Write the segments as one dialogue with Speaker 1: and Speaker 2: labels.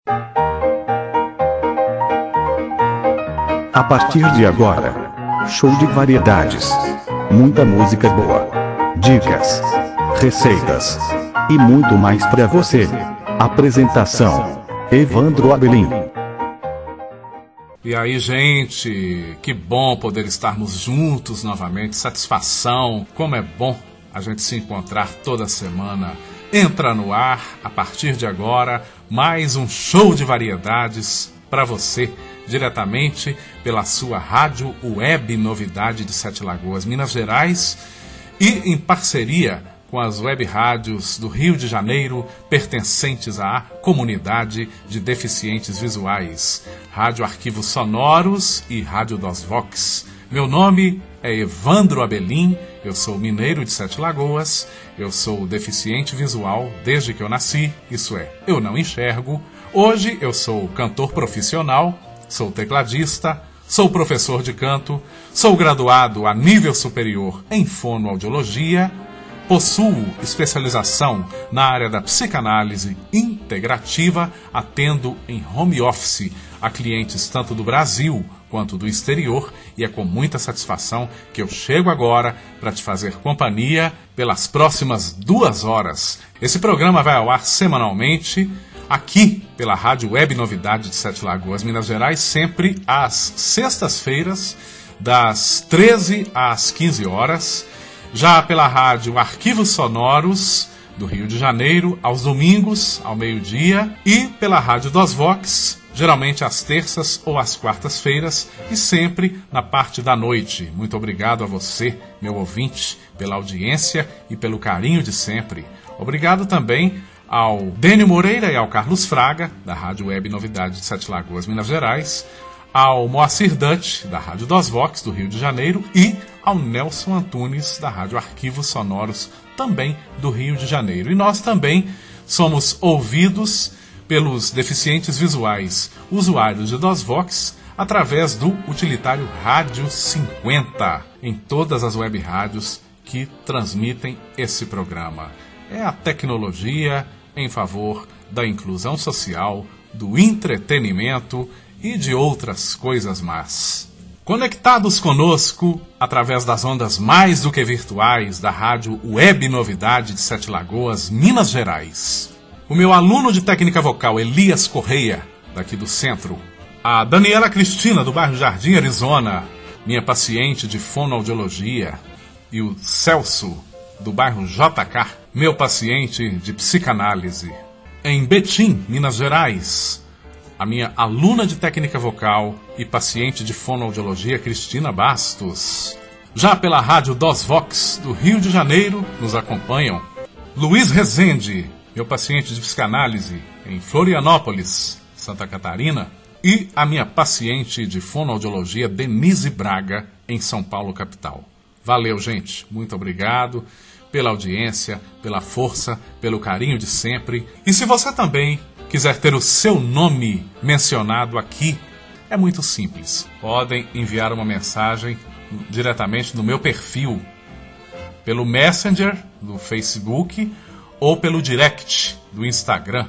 Speaker 1: A partir de agora, show de variedades. Muita música boa, dicas, receitas e muito mais para você. Apresentação: Evandro Abelim.
Speaker 2: E aí, gente, que bom poder estarmos juntos novamente, satisfação, como é bom a gente se encontrar toda semana. Entra no ar, a partir de agora, mais um show de variedades para você, diretamente pela sua rádio web Novidade de Sete Lagoas, Minas Gerais, e em parceria com as web rádios do Rio de Janeiro, pertencentes à Comunidade de Deficientes Visuais, Rádio Arquivos Sonoros e Rádio dos Vox. Meu nome é Evandro Abelim, eu sou mineiro de Sete Lagoas, eu sou deficiente visual desde que eu nasci, isso é, eu não enxergo. Hoje eu sou cantor profissional, sou tecladista, sou professor de canto, sou graduado a nível superior em fonoaudiologia, possuo especialização na área da psicanálise integrativa, atendo em home office a clientes tanto do Brasil quanto do exterior, e é com muita satisfação que eu chego agora para te fazer companhia pelas próximas 2 horas. Esse programa vai ao ar semanalmente, aqui pela Rádio Web Novidade de Sete Lagoas, Minas Gerais, sempre às sextas-feiras, das 13 às 15 horas, já pela Rádio Arquivos Sonoros do Rio de Janeiro, aos domingos, ao meio-dia, e pela Rádio dos Vox, geralmente às terças ou às quartas-feiras, e sempre na parte da noite. Muito obrigado a você, meu ouvinte, pela audiência e pelo carinho de sempre. Obrigado também ao Dênio Moreira e ao Carlos Fraga, da Rádio Web Novidade de Sete Lagoas, Minas Gerais, ao Moacir Dutch, da Rádio dos Vox, do Rio de Janeiro, e ao Nelson Antunes, da Rádio Arquivos Sonoros, também do Rio de Janeiro. E nós também somos ouvidos pelos deficientes visuais usuários de Dos Vox através do utilitário Rádio 50, em todas as web rádios que transmitem esse programa. É a tecnologia em favor da inclusão social, do entretenimento e de outras coisas más. Conectados conosco através das ondas mais do que virtuais da Rádio Web Novidade de Sete Lagoas, Minas Gerais. O meu aluno de técnica vocal, Elias Correia, daqui do centro. A Daniela Cristina, do bairro Jardim Arizona, minha paciente de fonoaudiologia. E o Celso, do bairro JK, meu paciente de psicanálise. Em Betim, Minas Gerais, a minha aluna de técnica vocal e paciente de fonoaudiologia, Cristina Bastos. Já pela Rádio Dos Vox, do Rio de Janeiro, nos acompanham Luiz Rezende, meu paciente de psicanálise em Florianópolis, Santa Catarina, e a minha paciente de fonoaudiologia, Denise Braga, em São Paulo, capital. Valeu, gente. Muito obrigado pela audiência, pela força, pelo carinho de sempre. E se você também quiser ter o seu nome mencionado aqui, é muito simples. Podem enviar uma mensagem diretamente no meu perfil, pelo Messenger do Facebook ou pelo direct do Instagram,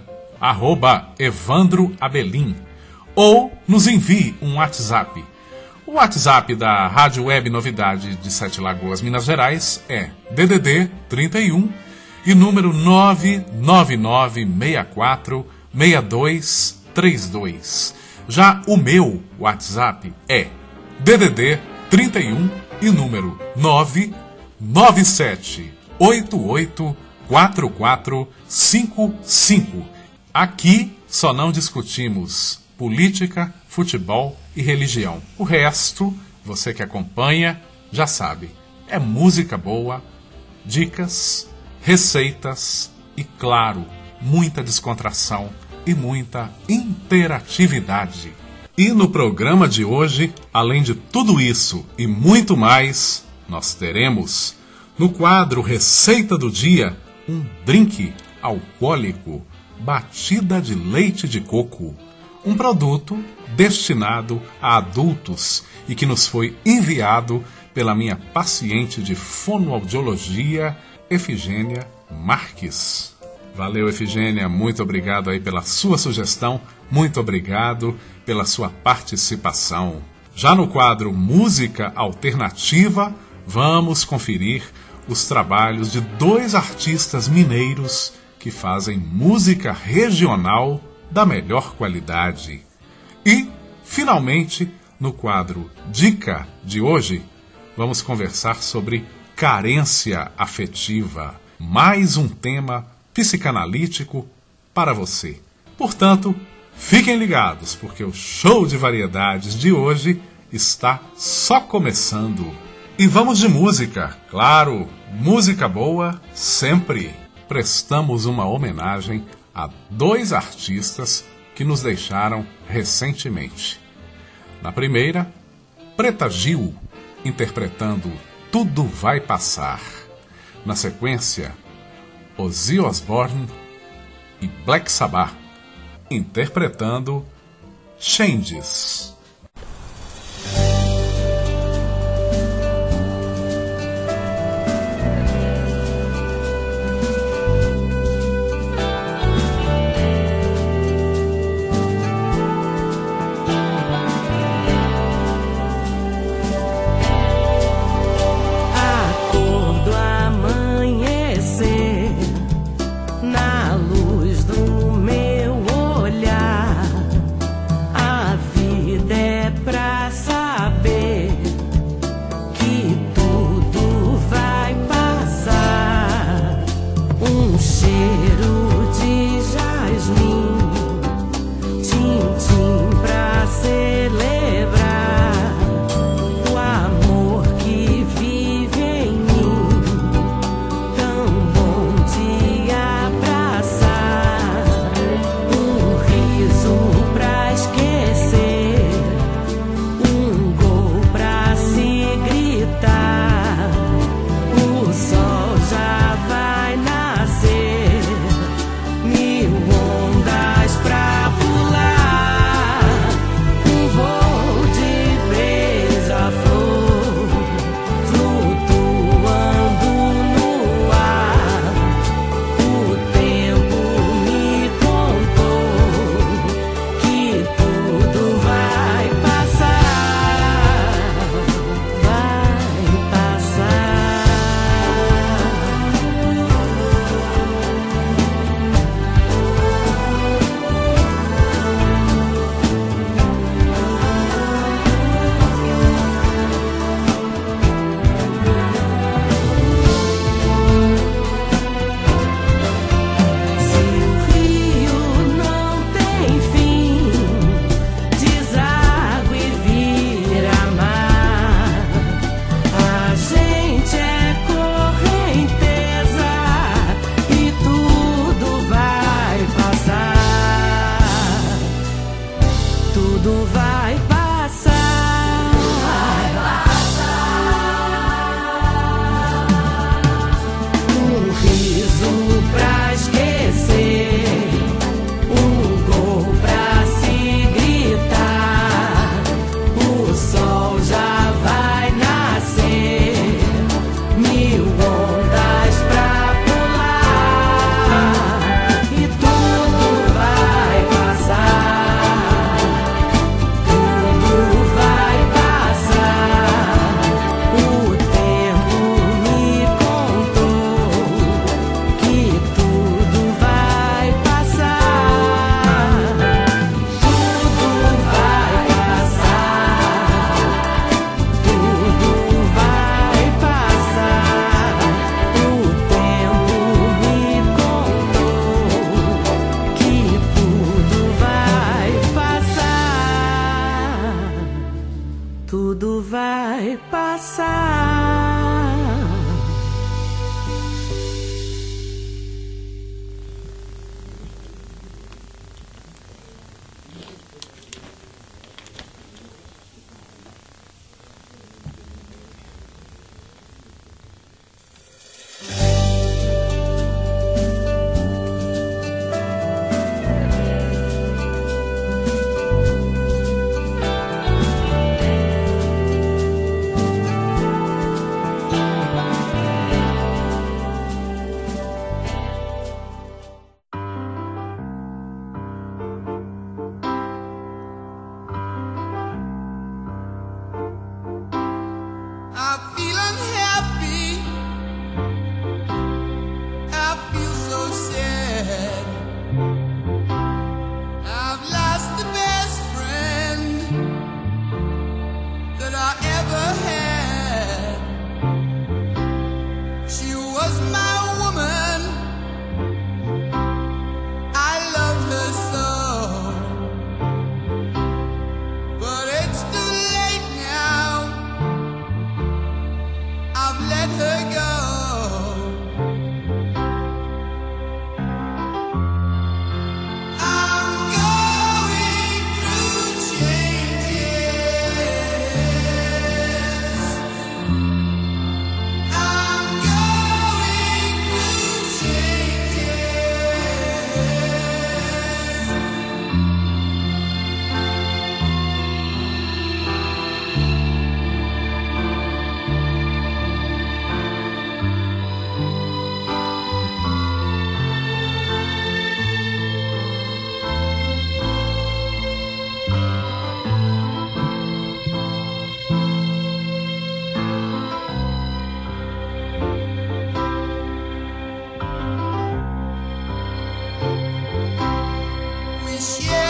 Speaker 2: @Evandro Abelim, ou nos envie um WhatsApp. O WhatsApp da Rádio Web Novidade de Sete Lagoas, Minas Gerais é DDD 31 e número 999646232. Já o meu WhatsApp é DDD 31 e número 997884455. Aqui só não discutimos política, futebol e religião. O resto, você que acompanha, já sabe. É música boa, dicas, receitas e, claro, muita descontração e muita interatividade. E no programa de hoje, além de tudo isso e muito mais, nós teremos, no quadro Receita do Dia, um drink alcoólico, batida de leite de coco, um produto destinado a adultos e que nos foi enviado pela minha paciente de fonoaudiologia, Efigênia Marques. Valeu, Efigênia, muito obrigado aí pela sua sugestão, muito obrigado pela sua participação. Já no quadro Música Alternativa, vamos conferir os trabalhos de 2 artistas mineiros que fazem música regional da melhor qualidade. E, finalmente, no quadro Dica de hoje, vamos conversar sobre carência afetiva, mais um tema psicanalítico para você. Portanto, fiquem ligados, porque o show de variedades de hoje está só começando. E vamos de música, claro, música boa sempre. Prestamos uma homenagem a 2 artistas que nos deixaram recentemente. Na primeira, Preta Gil, interpretando Tudo Vai Passar. Na sequência, Ozzy Osbourne e Black Sabbath, interpretando Changes.
Speaker 3: Vida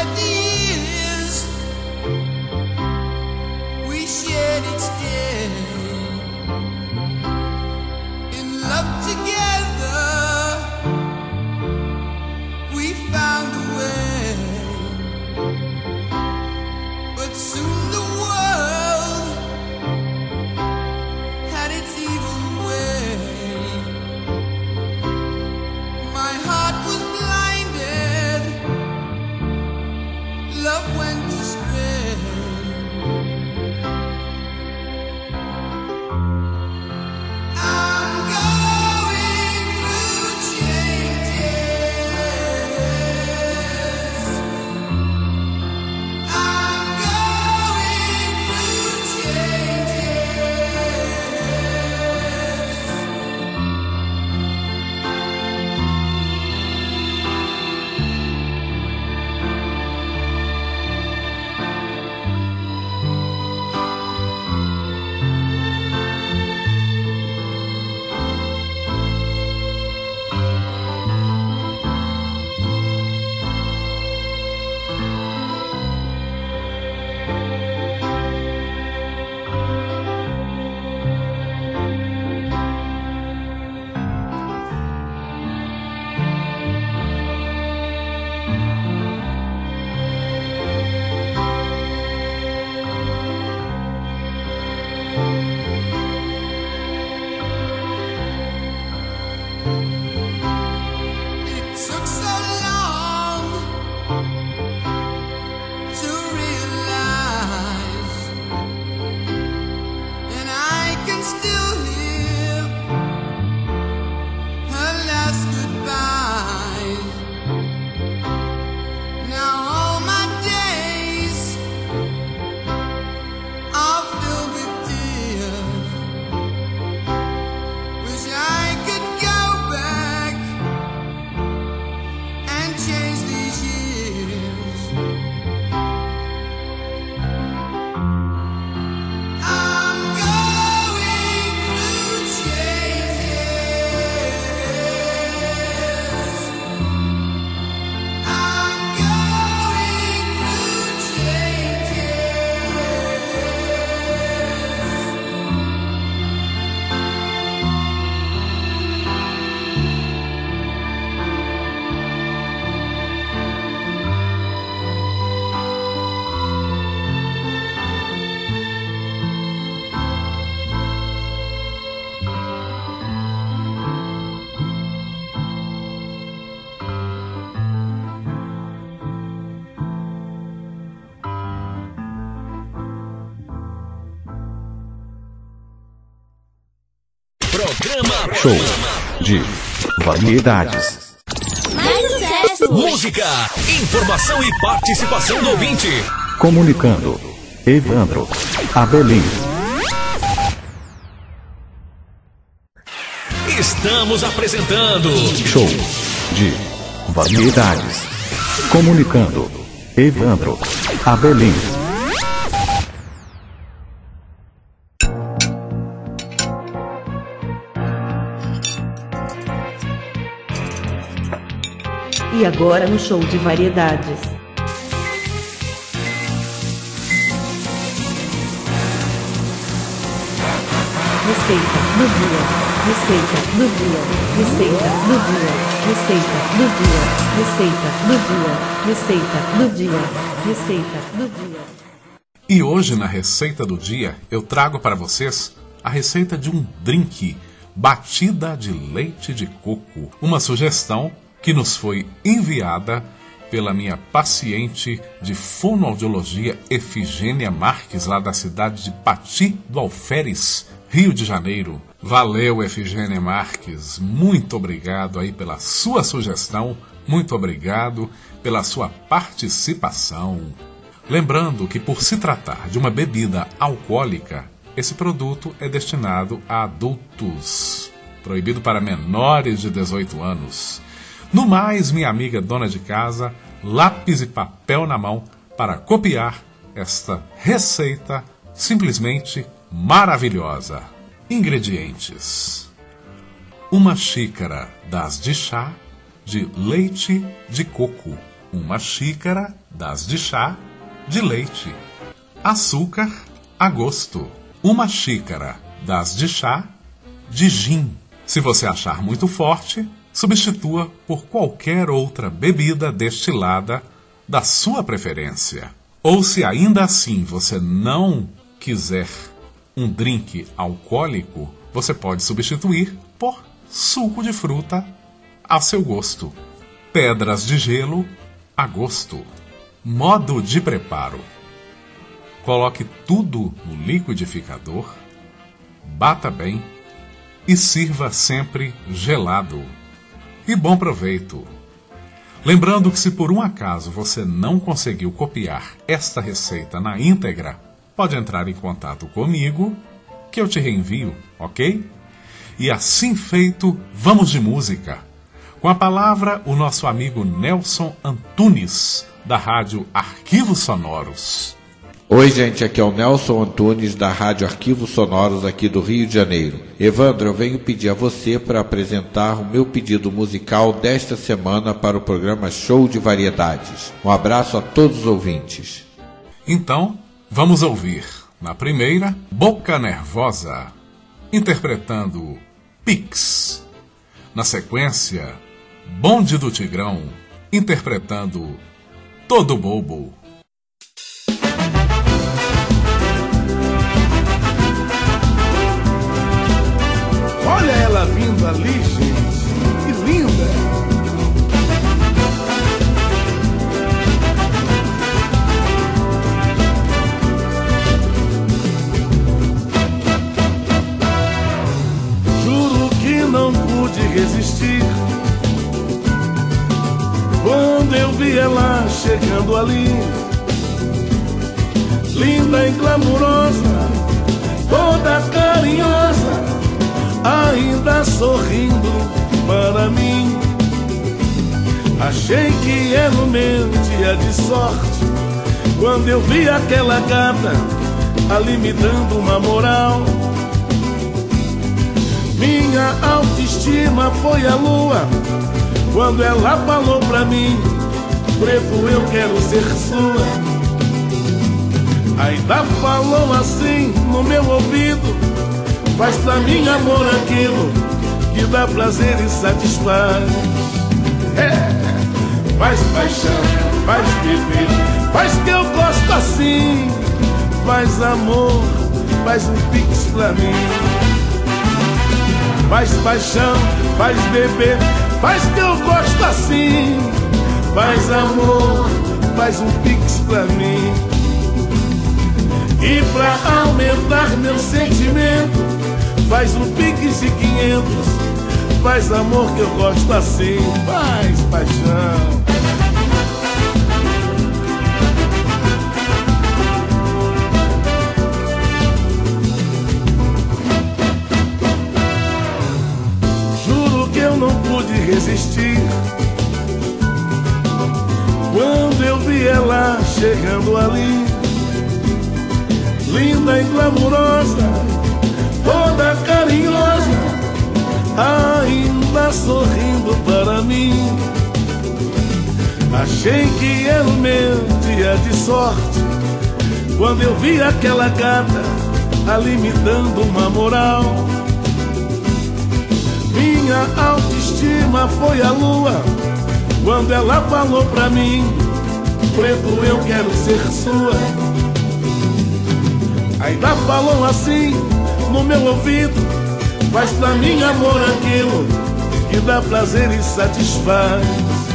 Speaker 3: Programa
Speaker 1: Show de variedades.
Speaker 3: Mais sucesso! Música, informação e participação do ouvinte.
Speaker 1: Comunicando. Evandro Abelim.
Speaker 3: Estamos apresentando
Speaker 1: Show de variedades. Comunicando. Evandro Abelim.
Speaker 4: E agora no show de variedades. Receita do dia. Receita do dia. Receita do dia. Receita do dia. Receita do dia. Receita do dia. Receita do dia.
Speaker 2: E hoje na Receita do Dia eu trago para vocês a receita de um drink, batida de leite de coco. Uma sugestão que nos foi enviada pela minha paciente de fonoaudiologia Efigênia Marques, lá da cidade de Pati do Alferes, Rio de Janeiro. Valeu, Efigênia Marques, muito obrigado aí pela sua sugestão, muito obrigado pela sua participação. Lembrando que por se tratar de uma bebida alcoólica, esse produto é destinado a adultos, proibido para menores de 18 anos. No mais, minha amiga dona de casa, lápis e papel na mão para copiar esta receita simplesmente maravilhosa. Ingredientes: 1 xícara das de chá de leite de coco, 1 xícara das de chá de leite. Açúcar a gosto. 1 xícara das de chá de gin. Se você achar muito forte, substitua por qualquer outra bebida destilada da sua preferência. Ou se ainda assim você não quiser um drink alcoólico, você pode substituir por suco de fruta a seu gosto. Pedras de gelo a gosto. Modo de preparo: coloque tudo no liquidificador, bata bem e sirva sempre gelado. E bom proveito! Lembrando que se por um acaso você não conseguiu copiar esta receita na íntegra, pode entrar em contato comigo que eu te reenvio, ok? E assim feito, vamos de música. Com a palavra, o nosso amigo Nelson Antunes, da Rádio Arquivos Sonoros.
Speaker 5: Oi, gente, aqui é o Nelson Antunes, da Rádio Arquivos Sonoros aqui do Rio de Janeiro. Evandro, eu venho pedir a você para apresentar o meu pedido musical desta semana para o programa Show de Variedades. Um abraço a todos os ouvintes.
Speaker 2: Então, vamos ouvir, na primeira, Boca Nervosa, interpretando Pix. Na sequência, Bonde do Tigrão, interpretando Todo Bobo.
Speaker 6: Olha ela vindo ali, gente, que linda! Juro que não pude resistir quando eu vi ela chegando ali, linda e glamurosa, toda carinhosa, ainda sorrindo para mim. Achei que era o meu dia de sorte quando eu vi aquela gata ali me dando uma moral. Minha autoestima foi a lua quando ela falou pra mim: preto, eu quero ser sua. Ainda falou assim no meu ouvido: faz pra mim, amor, aquilo que dá prazer e satisfaz. Faz paixão, faz beber, faz que eu gosto assim. Faz amor, faz um pix pra mim. Faz paixão, faz beber, faz que eu gosto assim. Faz amor, faz um pix pra mim. E pra aumentar meu sentimento, faz um pix de 500. Faz amor que eu gosto assim. Faz paixão. Juro que eu não pude resistir quando eu vi ela chegando ali, linda e glamurosa, toda carinhosa, ainda sorrindo para mim. Achei que era o meu dia de sorte quando eu vi aquela gata ali me dando uma moral. Minha autoestima foi a lua quando ela falou pra mim: preto, eu quero ser sua. Ainda falou assim no meu ouvido: faz pra mim, amor, aquilo que dá prazer e satisfaz.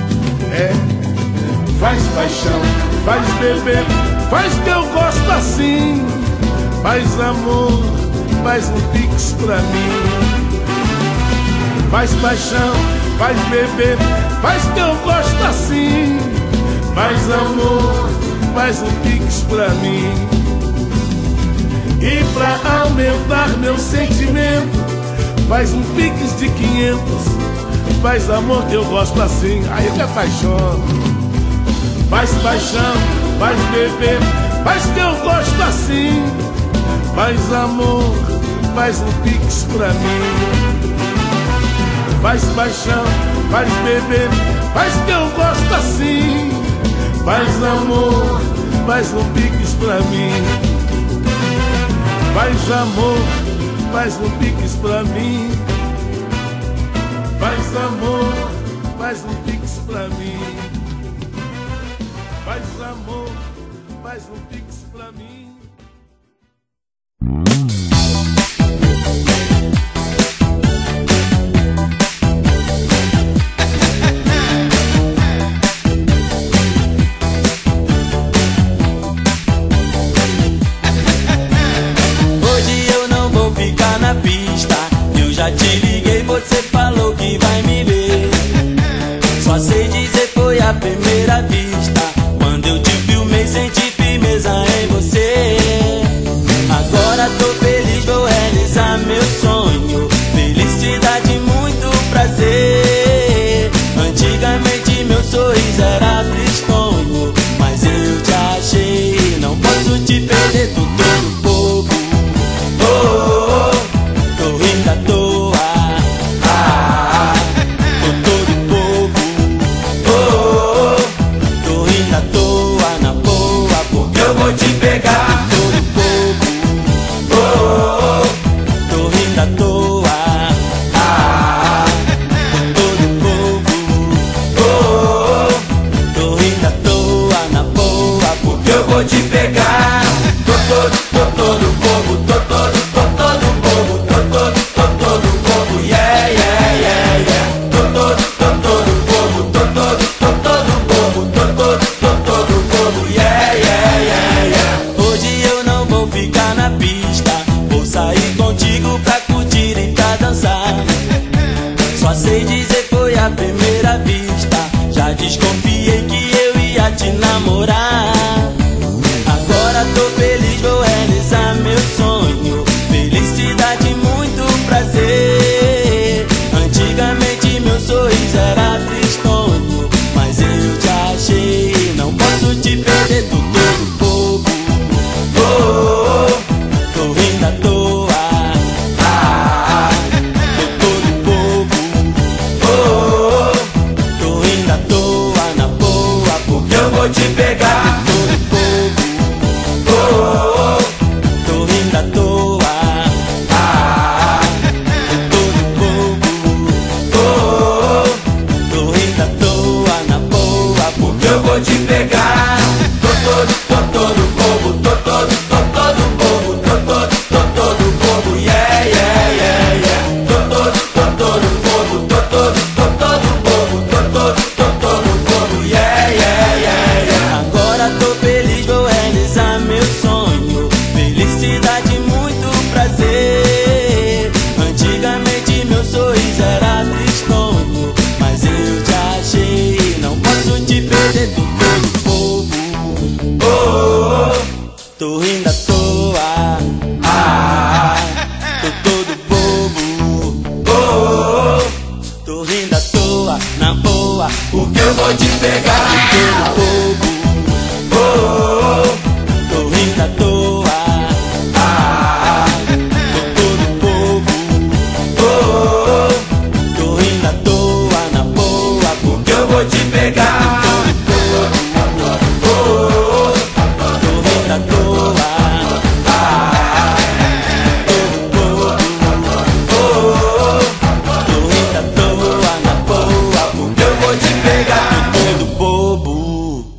Speaker 6: Faz paixão, faz beber, faz que eu gosto assim. Faz amor, faz um pix pra mim. Faz paixão, faz beber, faz que eu gosto assim. Faz amor, faz um pix pra mim. E pra aumentar meu sentimento, faz um pix de 500. Faz amor que eu gosto assim. Aí eu me apaixono. Faz paixão, faz beber, faz que eu gosto assim. Faz amor, faz um pix pra mim. Faz paixão, faz beber, faz que eu gosto assim. Faz amor, faz um pix pra mim. Faz amor, faz um pix pra mim. Faz amor, faz um pix pra mim. Faz amor, faz um pix pra mim.
Speaker 7: Já te liguei, você falou que vai me ver. Só sei dizer foi a primeira vista. Quando eu te filmei, senti firmeza em você. Agora tô feliz, vou realizar meu sonho. Felicidade, muito prazer. Antigamente meu sorriso era tristonho, mas eu te achei, não posso te perder, tô todo bobo. Oh, oh, oh. Tô rindo à toa, tô todo bobo. Oh, oh, oh. Tô rindo à toa, na boa, porque eu vou te pegar. Tô todo bobo. Oh, oh, oh. Tô rindo à toa, tô todo bobo. Oh, oh, oh. Tô rindo à toa, na boa, porque eu vou te pegar. Tô todo bobo, tô todo bobo, tô todo bobo, yeah, yeah, yeah, yeah. Tô todo bobo, tô todo bobo, tô todo bobo, yeah, yeah, yeah, yeah. Hoje eu não vou ficar na pista, vou sair contigo pra curtir e pra dançar. Só sei dizer foi a primeira vista, já desconfiei que eu ia te namorar. Agora tô feliz, vou realizar meu sonho. Felicidade, muito prazer. Antigamente meu sorriso era tristonho, mas eu te achei, não posso te perder, tô todo bobo. Oh, oh, oh. Tô rindo à toa, tô todo bobo. Oh, oh, oh. Tô rindo à toa, na boa, porque eu vou te pegar. Tô todo bobo. Oh, oh, oh. Tô rindo à toa, tô todo bobo. Oh, oh, oh. Tô rindo à toa, na boa, porque eu vou te pegar. Tô todo bobo, tô todo bobo, tô todo bobo, yeah, yeah, yeah, yeah. Tô todo bobo, tô todo bobo, tô todo bobo, yeah, yeah, yeah, yeah. Agora tô feliz, vou realizar meu sonho. Felicidade, muito prazer. Antigamente meu sorriso era tristonho, mas eu te achei, não posso te perder, tô todo bobo. Oh, oh, oh. Tô rindo à toa, tô todo bobo. Oh, oh, oh. Tô rindo à toa, na boa, porque eu vou te pegar. Tô todo bobo. Oh, oh, oh. Tô rindo à toa, tô todo bobo. Oh, oh, oh. Tô rindo à toa, na boa, porque eu vou te pegar. Tô todo bobo. Oh, oh, oh. Tô rindo à toa, todo bobo. Oh, oh, oh. Tô rindo à toa, na boa, porque eu vou te pegar. Tô todo bobo.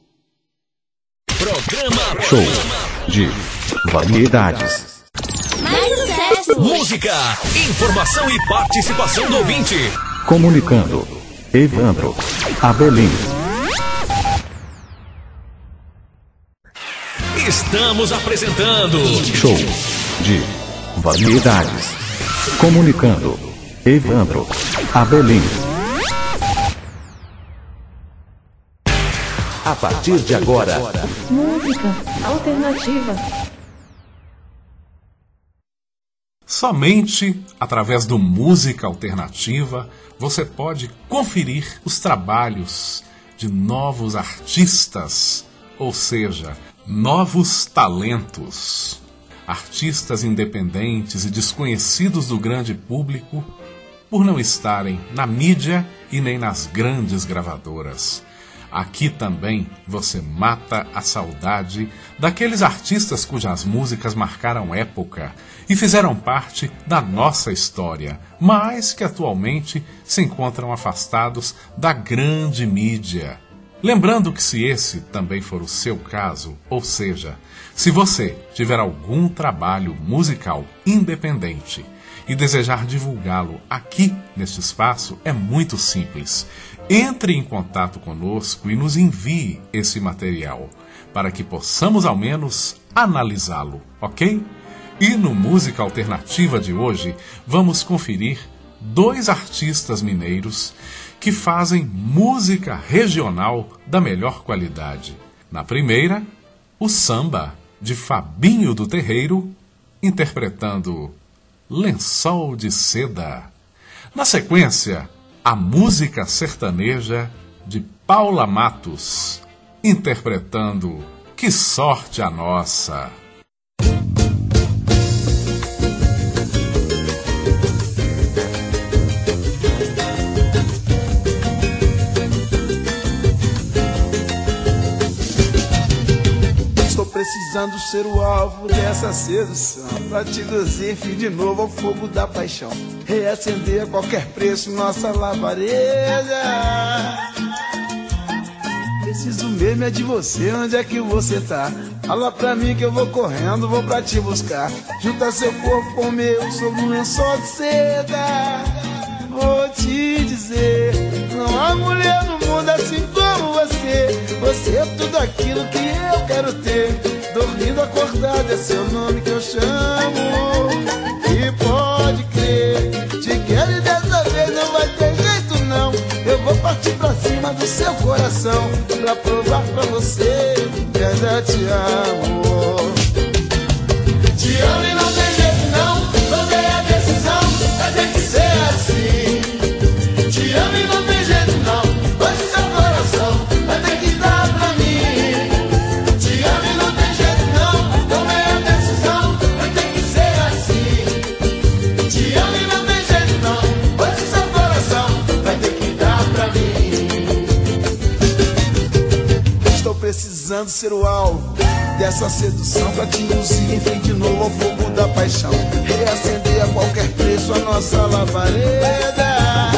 Speaker 3: Programa
Speaker 1: Show de variedades.
Speaker 8: Mais sucesso!
Speaker 3: Música, informação e participação do ouvinte.
Speaker 1: Comunicando. Evandro Abelim.
Speaker 3: Estamos apresentando
Speaker 1: Show de variedades. Comunicando. Evandro Abelim.
Speaker 3: a partir de agora.
Speaker 4: Música alternativa.
Speaker 2: Somente através do Música Alternativa você pode conferir os trabalhos de novos artistas, ou seja, novos talentos. Artistas independentes e desconhecidos do grande público por não estarem na mídia e nem nas grandes gravadoras. Aqui também você mata a saudade daqueles artistas cujas músicas marcaram época e fizeram parte da nossa história, mas que atualmente se encontram afastados da grande mídia. Lembrando que se esse também for o seu caso, ou seja, se você tiver algum trabalho musical independente e desejar divulgá-lo aqui neste espaço, é muito simples. Entre em contato conosco e nos envie esse material, para que possamos ao menos analisá-lo, ok? E no Música Alternativa de hoje, vamos conferir 2 artistas mineiros que fazem música regional da melhor qualidade. Na primeira, o samba de Fabinho do Terreiro, interpretando Lençol de Seda. Na sequência, a música sertaneja de Paula Matos, interpretando Que Sorte a Nossa.
Speaker 6: Precisando ser o alvo dessa sedução, pra te induzir de novo ao fogo da paixão, reacender a qualquer preço nossa labareda. Preciso mesmo é de você, onde é que você tá? Fala pra mim que eu vou correndo, vou pra te buscar. Junta seu corpo com o meu sobre um lençol de seda. Vou te dizer, não há mulher no mundo assim como você. Você é tudo aquilo que eu quero ter. Dormindo acordado é seu nome que eu chamo. E pode crer, te quero e dessa vez não vai ter jeito não. Eu vou partir pra cima do seu coração, pra provar pra você que ainda te amo. Te amo e não tem jeito não, tomei a decisão, vai ter que ser assim. Te amo e não tem jeito não, hoje seu coração vai ter que dar pra mim. Te amo e não tem jeito não, tomei a decisão, vai ter que ser assim. Te amo e não tem jeito não, hoje seu coração vai ter que dar pra mim. Estou precisando ser o alvo dessa sedução, pra te induzir, enfim, de novo ao fogo da paixão, reacender a qualquer preço a nossa labareda.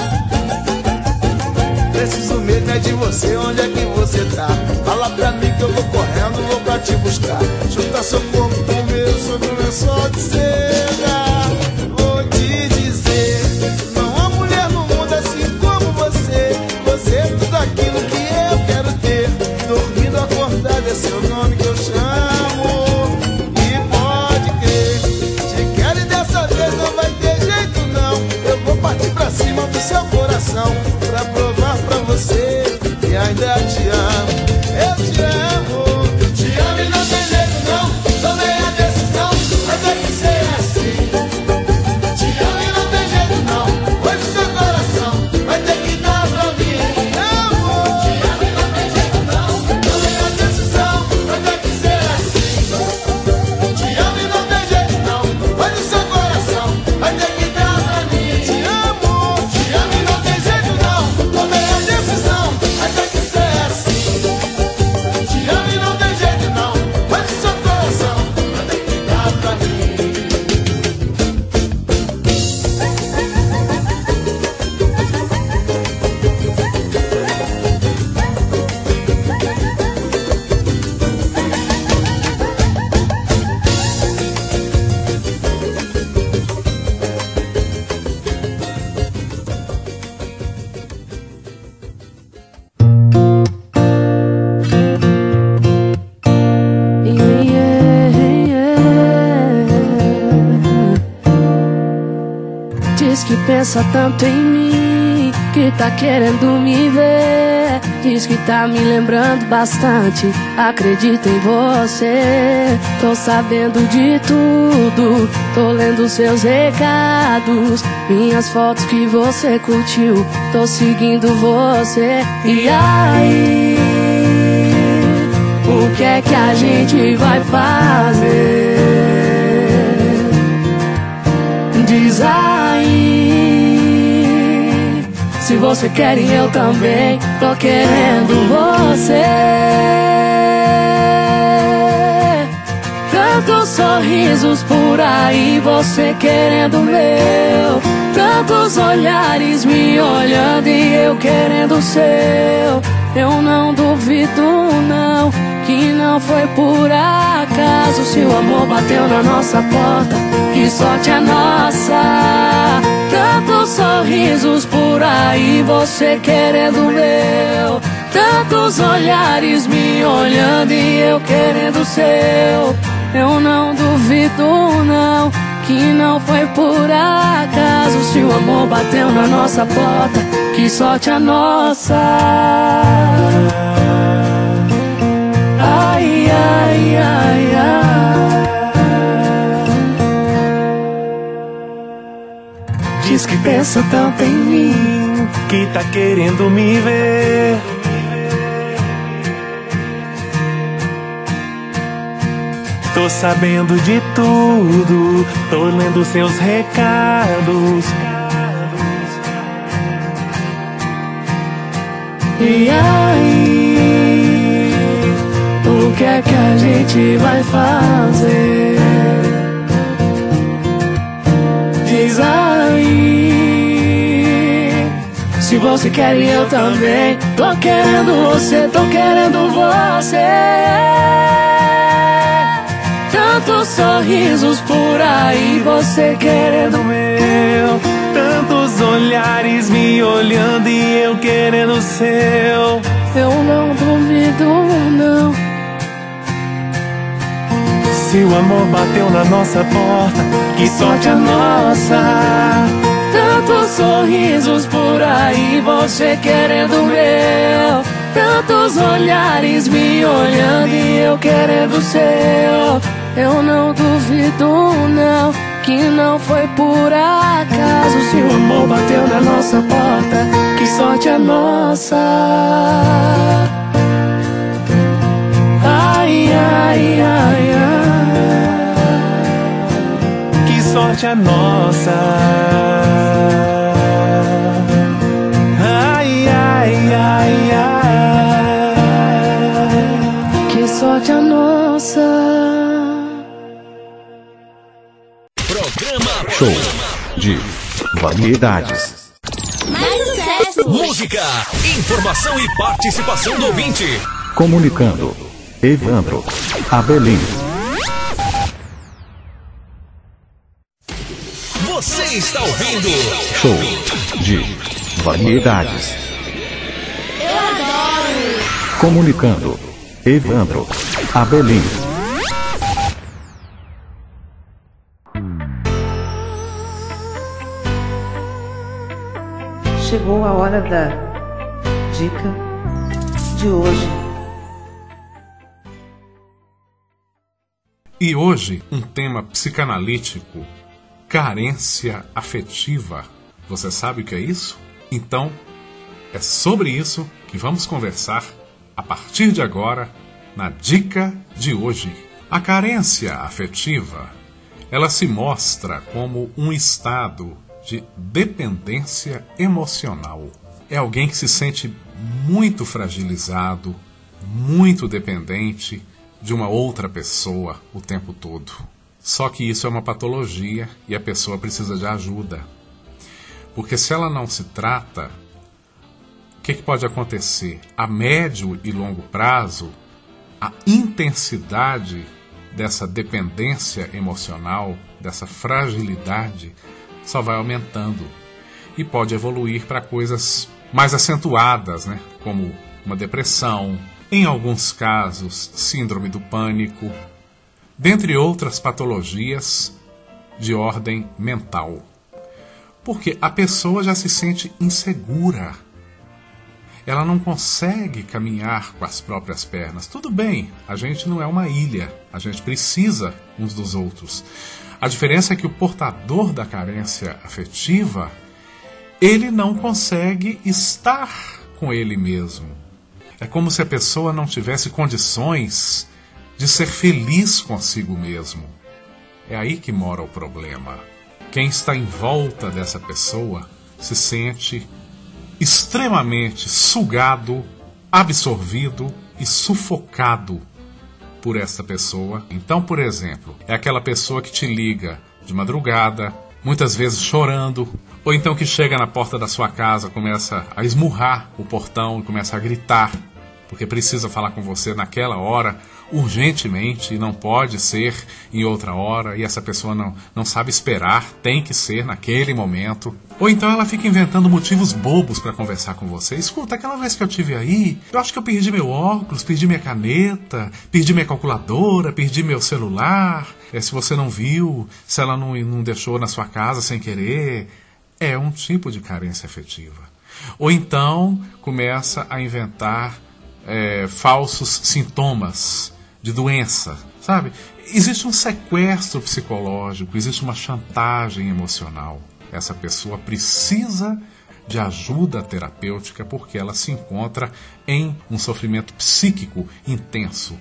Speaker 6: Preciso mesmo é de você, onde é que você tá? Fala pra mim que eu vou correndo, vou pra te buscar. Junta seu corpo com o meu sobre um lençol de seda. Vou te dizer, não há mulher no mundo assim como você. Você é tudo aquilo que eu quero ter. Dormindo acordado é seu nome que eu chamo. E pode crer, te quero e dessa vez não vai ter jeito não. Eu vou partir pra cima do seu coração, pra provar pra você que ainda te amo. Eu te amo. Te amo e não tem jeito não, tomei a decisão, vai ter que ser assim. Te amo e não tem jeito não, hoje seu coração vai ter que dar pra mim. Amo. Te amo e não tem jeito não, tomei a decisão, vai ter que ser assim. Te amo e não tem jeito não, hoje seu coração vai ter que dar pra mim. Te amo. Te amo e não tem jeito não, tomei a decisão, vai ter que ser assim. Te amo e não tem jeito não, hoje seu coração vai ter que dar pra mim.
Speaker 9: Diz que pensa tanto em mim, que tá querendo me ver. Diz que tá me lembrando bastante, acredito em você. Tô sabendo de tudo, tô lendo seus recados, minhas fotos que você curtiu, tô seguindo você. E aí, o que é que a gente vai fazer? Diz aí, se você quer e eu também tô querendo você. Tantos sorrisos por aí, você querendo o meu. Tantos olhares me olhando e eu querendo o seu. Eu não duvido não, que não foi por acaso. Se o amor bateu na nossa porta, que sorte a nossa. Tantos sorrisos por aí, você querendo o meu. Tantos olhares me olhando e eu querendo o seu. Eu não duvido não, que não foi por acaso. Se o amor bateu na nossa porta, que sorte a nossa. Ai, ai, ai, ai.
Speaker 10: Diz que pensa tanto em mim, que tá querendo me ver. Tô sabendo de tudo, tô lendo seus recados.
Speaker 9: E aí, o que é que a gente vai fazer? Diz aí, se você quer e eu também tô querendo você, tô querendo você. Tantos sorrisos por aí, você querendo o meu.
Speaker 10: Tantos olhares me olhando e eu querendo o seu.
Speaker 9: Eu não duvido não,
Speaker 10: se o amor bateu na nossa porta, que sorte a nossa.
Speaker 9: Tantos sorrisos por aí, você querendo o meu. Tantos olhares me olhando e eu querendo o seu. Eu não duvido não, que não foi por acaso. Se o amor bateu na nossa porta, que sorte a nossa. Ai, ai, ai, ai.
Speaker 10: Que sorte a nossa. Ai, ai, ai, ai.
Speaker 9: Que sorte a nossa.
Speaker 1: Show de variedades.
Speaker 8: Mais sucesso!
Speaker 3: Música, informação e participação do ouvinte.
Speaker 1: Comunicando. Evandro Abelim.
Speaker 3: Você está ouvindo
Speaker 1: Show de variedades.
Speaker 8: Eu adoro!
Speaker 1: Comunicando. Evandro Abelim.
Speaker 4: Chegou a hora da dica de hoje.
Speaker 2: E hoje, um tema psicanalítico, carência afetiva. Você sabe o que é isso? Então, é sobre isso que vamos conversar a partir de agora na dica de hoje. A carência afetiva, ela se mostra como um estado de dependência emocional. É alguém que se sente muito fragilizado, muito dependente de uma outra pessoa o tempo todo. Só que isso é uma patologia e a pessoa precisa de ajuda. Porque se ela não se trata, o que pode acontecer? A médio e longo prazo, a intensidade dessa dependência emocional, dessa fragilidade, só vai aumentando e pode evoluir para coisas mais acentuadas, né? Como uma depressão, em alguns casos, síndrome do pânico, dentre outras patologias de ordem mental. Porque a pessoa já se sente insegura. Ela não consegue caminhar com as próprias pernas. Tudo bem, a gente não é uma ilha, a gente precisa uns dos outros. A diferença é que o portador da carência afetiva, ele não consegue estar com ele mesmo. É como se a pessoa não tivesse condições de ser feliz consigo mesmo. É aí que mora o problema. Quem está em volta dessa pessoa se sente extremamente sugado, absorvido e sufocado por essa pessoa. Então, por exemplo, é aquela pessoa que te liga de madrugada, muitas vezes chorando, ou então que chega na porta da sua casa, começa a esmurrar o portão e começa a gritar, porque precisa falar com você naquela hora, urgentemente, e não pode ser em outra hora, e essa pessoa não sabe esperar, tem que ser naquele momento. Ou então ela fica inventando motivos bobos para conversar com você. Escuta, aquela vez que eu estive aí, eu acho que eu perdi meu óculos, perdi minha caneta, perdi minha calculadora, perdi meu celular. Se você não viu, se ela não deixou na sua casa sem querer, é um tipo de carência afetiva. Ou então começa a inventar falsos sintomas de doença, sabe? Existe um sequestro psicológico, existe uma chantagem emocional. Essa pessoa precisa de ajuda terapêutica porque ela se encontra em um sofrimento psíquico intenso.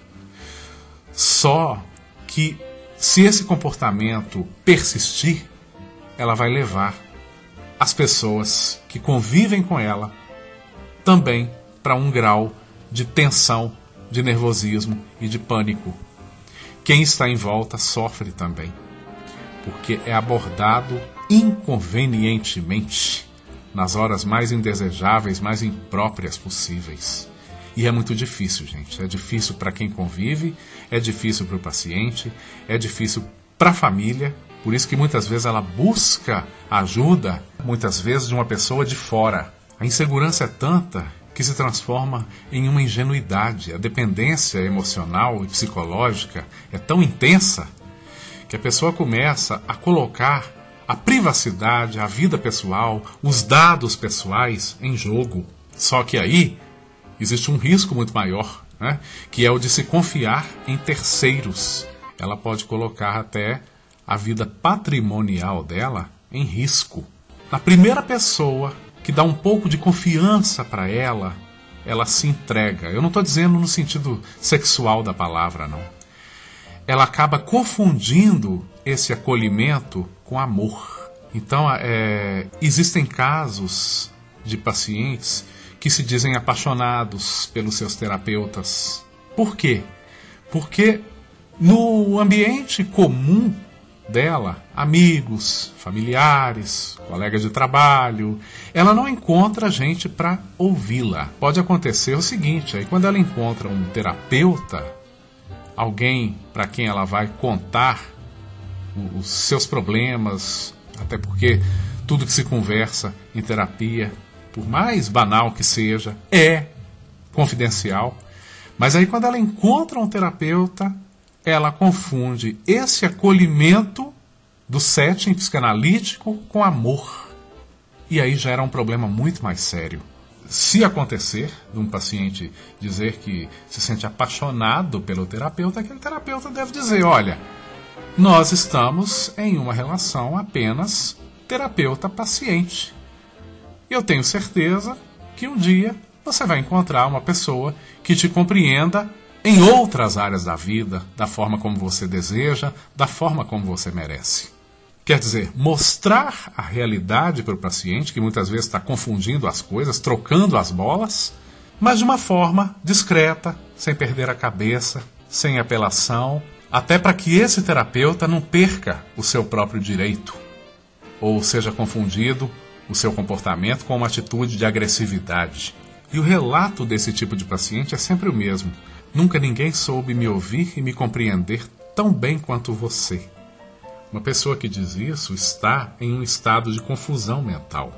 Speaker 2: Só que, se esse comportamento persistir, ela vai levar as pessoas que convivem com ela também para um grau de tensão, de nervosismo e de pânico. Quem está em volta sofre também, porque é abordado inconvenientemente nas horas mais indesejáveis, mais impróprias possíveis. E é muito difícil, gente. É difícil para quem convive, é difícil para o paciente, é difícil para a família. Por isso que muitas vezes ela busca ajuda, muitas vezes de uma pessoa de fora. A insegurança é tanta que se transforma em uma ingenuidade. A dependência emocional e psicológica é tão intensa que a pessoa começa a colocar a privacidade, a vida pessoal, os dados pessoais em jogo. Só que aí existe um risco muito maior, né? Que é o de se confiar em terceiros. Ela pode colocar até a vida patrimonial dela em risco. Na primeira pessoa que dá um pouco de confiança para ela, ela se entrega. Eu não estou dizendo no sentido sexual da palavra, não. Ela acaba confundindo esse acolhimento com amor. Então, existem casos de pacientes que se dizem apaixonados pelos seus terapeutas. Por quê? Porque no ambiente comum dela, amigos, familiares, colegas de trabalho, ela não encontra gente para ouvi-la. Pode acontecer o seguinte, aí quando ela encontra um terapeuta, alguém para quem ela vai contar os seus problemas, até porque tudo que se conversa em terapia, por mais banal que seja, é confidencial. Mas aí quando ela encontra um terapeuta, ela confunde esse acolhimento do setting psicanalítico com amor. E aí já era um problema muito mais sério. Se acontecer de um paciente dizer que se sente apaixonado pelo terapeuta, aquele terapeuta deve dizer, olha, nós estamos em uma relação apenas terapeuta-paciente. Eu tenho certeza que um dia você vai encontrar uma pessoa que te compreenda em outras áreas da vida, da forma como você deseja, da forma como você merece. Quer dizer, mostrar a realidade para o paciente, que muitas vezes está confundindo as coisas, trocando as bolas, mas de uma forma discreta, sem perder a cabeça, sem apelação, até para que esse terapeuta não perca o seu próprio direito, ou seja confundido o seu comportamento com uma atitude de agressividade. E o relato desse tipo de paciente é sempre o mesmo. Nunca ninguém soube me ouvir e me compreender tão bem quanto você. Uma pessoa que diz isso está em um estado de confusão mental.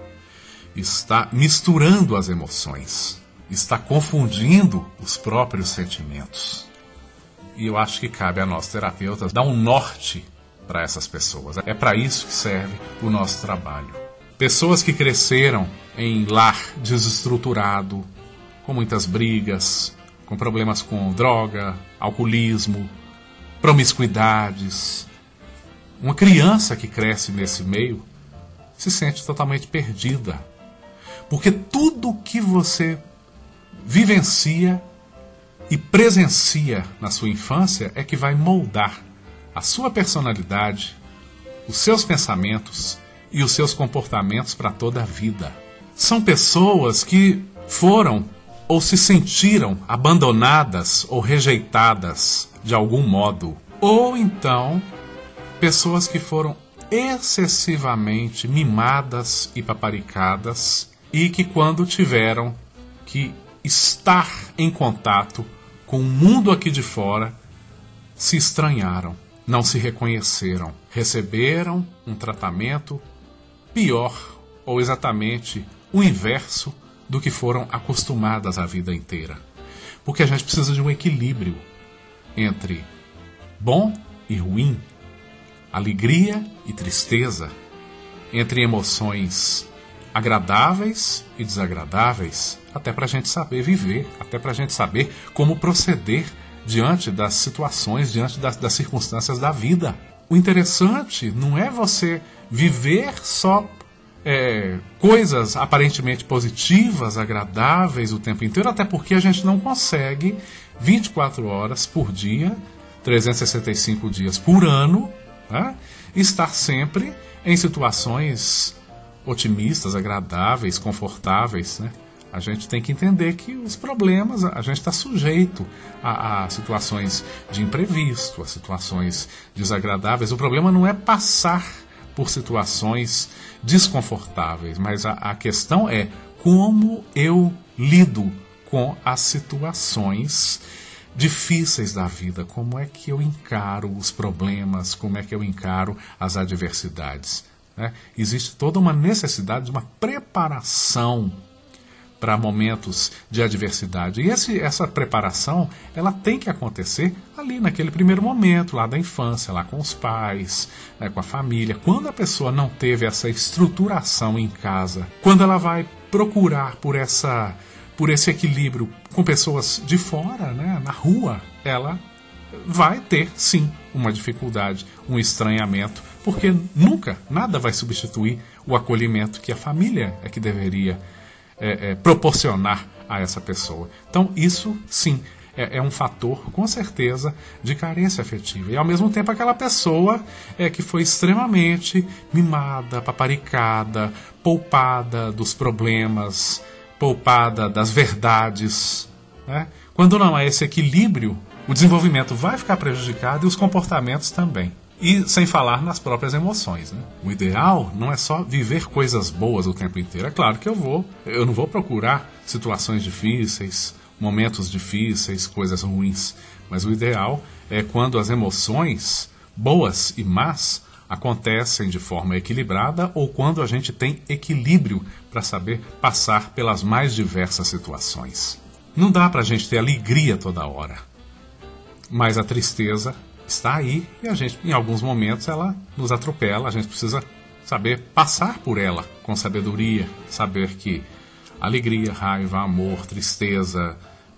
Speaker 2: Está misturando as emoções. Está confundindo os próprios sentimentos. E eu acho que cabe a nós terapeutas dar um norte para essas pessoas. É para isso que serve o nosso trabalho. Pessoas que cresceram em lar desestruturado, com muitas brigas, com problemas com droga, alcoolismo, promiscuidades. Uma criança que cresce nesse meio se sente totalmente perdida. Porque tudo que você vivencia e presencia na sua infância é que vai moldar a sua personalidade, os seus pensamentos e os seus comportamentos para toda a vida. são pessoas que foram ou se sentiram abandonadas ou rejeitadas de algum modo. Ou então, pessoas que foram excessivamente mimadas e paparicadas e que, quando tiveram que estar em contato com o mundo aqui de fora, se estranharam, não se reconheceram, receberam um tratamento pior ou exatamente o inverso do que foram acostumadas a vida inteira. Porque a gente precisa de um equilíbrio entre bom e ruim, alegria e tristeza, entre emoções agradáveis e desagradáveis, até para a gente saber viver, até para a gente saber como proceder diante das situações, diante das circunstâncias da vida. O interessante não é você viver só coisas aparentemente positivas, agradáveis o tempo inteiro, até porque a gente não consegue 24 horas por dia, 365 dias por ano, né, estar sempre em situações otimistas, agradáveis, confortáveis, né? A gente tem que entender que os problemas, a gente está sujeito a situações de imprevisto, a situações desagradáveis. O problema não é passar por situações desconfortáveis, mas a questão é como eu lido com as situações difíceis da vida, como é que eu encaro os problemas, como é que eu encaro as adversidades, né? Existe toda uma necessidade de uma preparação para momentos de adversidade. E essa preparação, ela tem que acontecer ali naquele primeiro momento, lá da infância, lá com os pais, né, com a família. Quando a pessoa não teve essa estruturação em casa, quando ela vai procurar por esse equilíbrio com pessoas de fora, né, na rua, ela vai ter, sim, uma dificuldade, um estranhamento, porque nunca, nada vai substituir o acolhimento que a família é que deveria proporcionar a essa pessoa. Então, isso, sim, é um fator, com certeza, de carência afetiva. E, ao mesmo tempo, aquela pessoa que foi extremamente mimada, paparicada, poupada dos problemas, poupada das verdades, né? Quando não há esse equilíbrio, o desenvolvimento vai ficar prejudicado e os comportamentos também. E sem falar nas próprias emoções, né? O ideal não é só viver coisas boas o tempo inteiro. É claro que eu não vou procurar situações difíceis, momentos difíceis, coisas ruins. Mas o ideal é quando as emoções, boas e más, acontecem de forma equilibrada ou quando a gente tem equilíbrio para saber passar pelas mais diversas situações. Não dá para a gente ter alegria toda hora, mas a tristeza está aí e a gente, em alguns momentos, ela nos atropela. A gente precisa saber passar por ela com sabedoria, saber que alegria, raiva, amor, tristeza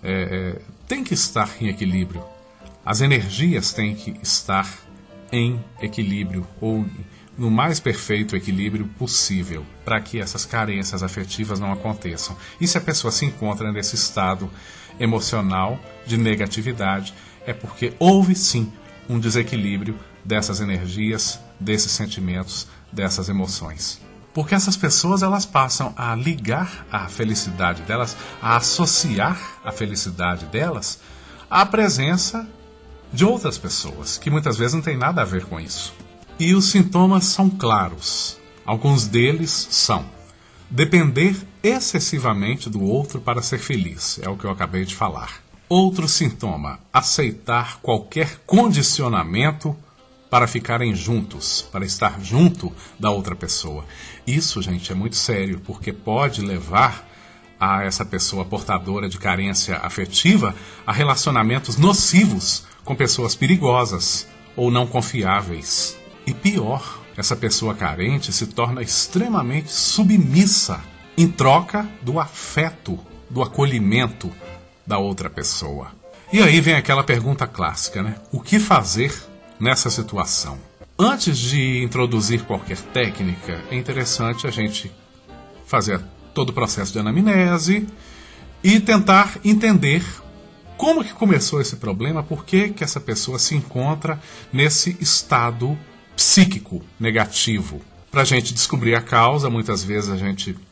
Speaker 2: tem que estar em equilíbrio. As energias têm que estar em equilíbrio ou no mais perfeito equilíbrio possível para que essas carências afetivas não aconteçam. E se a pessoa se encontra nesse estado emocional de negatividade, é porque houve sim um desequilíbrio dessas energias, desses sentimentos, dessas emoções. Porque essas pessoas, elas passam a ligar a felicidade delas, a associar a felicidade delas à presença de outras pessoas, que muitas vezes não tem nada a ver com isso. E os sintomas são claros. Alguns deles são depender excessivamente do outro para ser feliz, é o que eu acabei de falar. Outro sintoma, aceitar qualquer condicionamento para ficarem juntos, para estar junto da outra pessoa. Isso, gente, é muito sério, porque pode levar a essa pessoa portadora de carência afetiva a relacionamentos nocivos com pessoas perigosas ou não confiáveis. E pior, essa pessoa carente se torna extremamente submissa em troca do afeto, do acolhimento da outra pessoa. E aí vem aquela pergunta clássica, né? O que fazer nessa situação? Antes de introduzir qualquer técnica, é interessante a gente fazer todo o processo de anamnese e tentar entender como que começou esse problema, por que essa pessoa se encontra nesse estado psíquico negativo. Para a gente descobrir a causa, muitas vezes a gente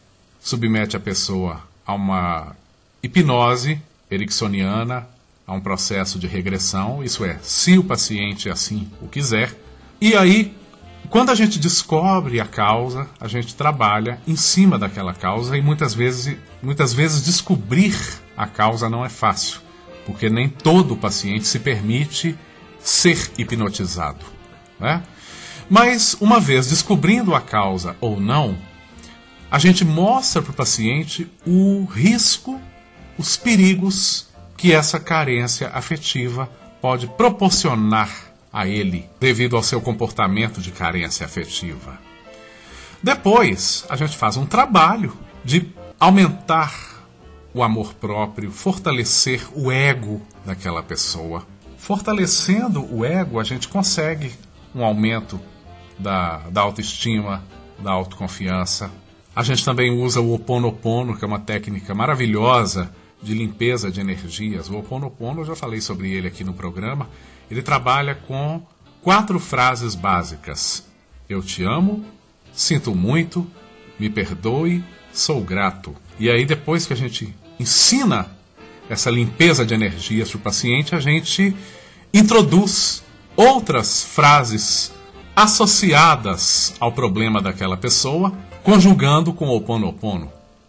Speaker 2: submete a pessoa a uma hipnose ericksoniana, a um processo de regressão, isso é, se o paciente assim o quiser. E aí, quando a gente descobre a causa, a gente trabalha em cima daquela causa e muitas vezes descobrir a causa não é fácil, porque nem todo paciente se permite ser hipnotizado, né? Mas, uma vez descobrindo a causa ou não, a gente mostra para o paciente o risco, os perigos que essa carência afetiva pode proporcionar a ele, devido ao seu comportamento de carência afetiva. Depois, a gente faz um trabalho de aumentar o amor próprio, fortalecer o ego daquela pessoa. Fortalecendo o ego, a gente consegue um aumento da autoestima, da autoconfiança. A gente também usa o Ho Oponopono, que é uma técnica maravilhosa de limpeza de energias. O Ho Oponopono, eu já falei sobre ele aqui no programa. Ele trabalha com 4 frases básicas: eu te amo, sinto muito, me perdoe, sou grato. E aí, depois que a gente ensina essa limpeza de energias para o paciente, a gente introduz outras frases associadas ao problema daquela pessoa, conjugando com o Ho Oponopono.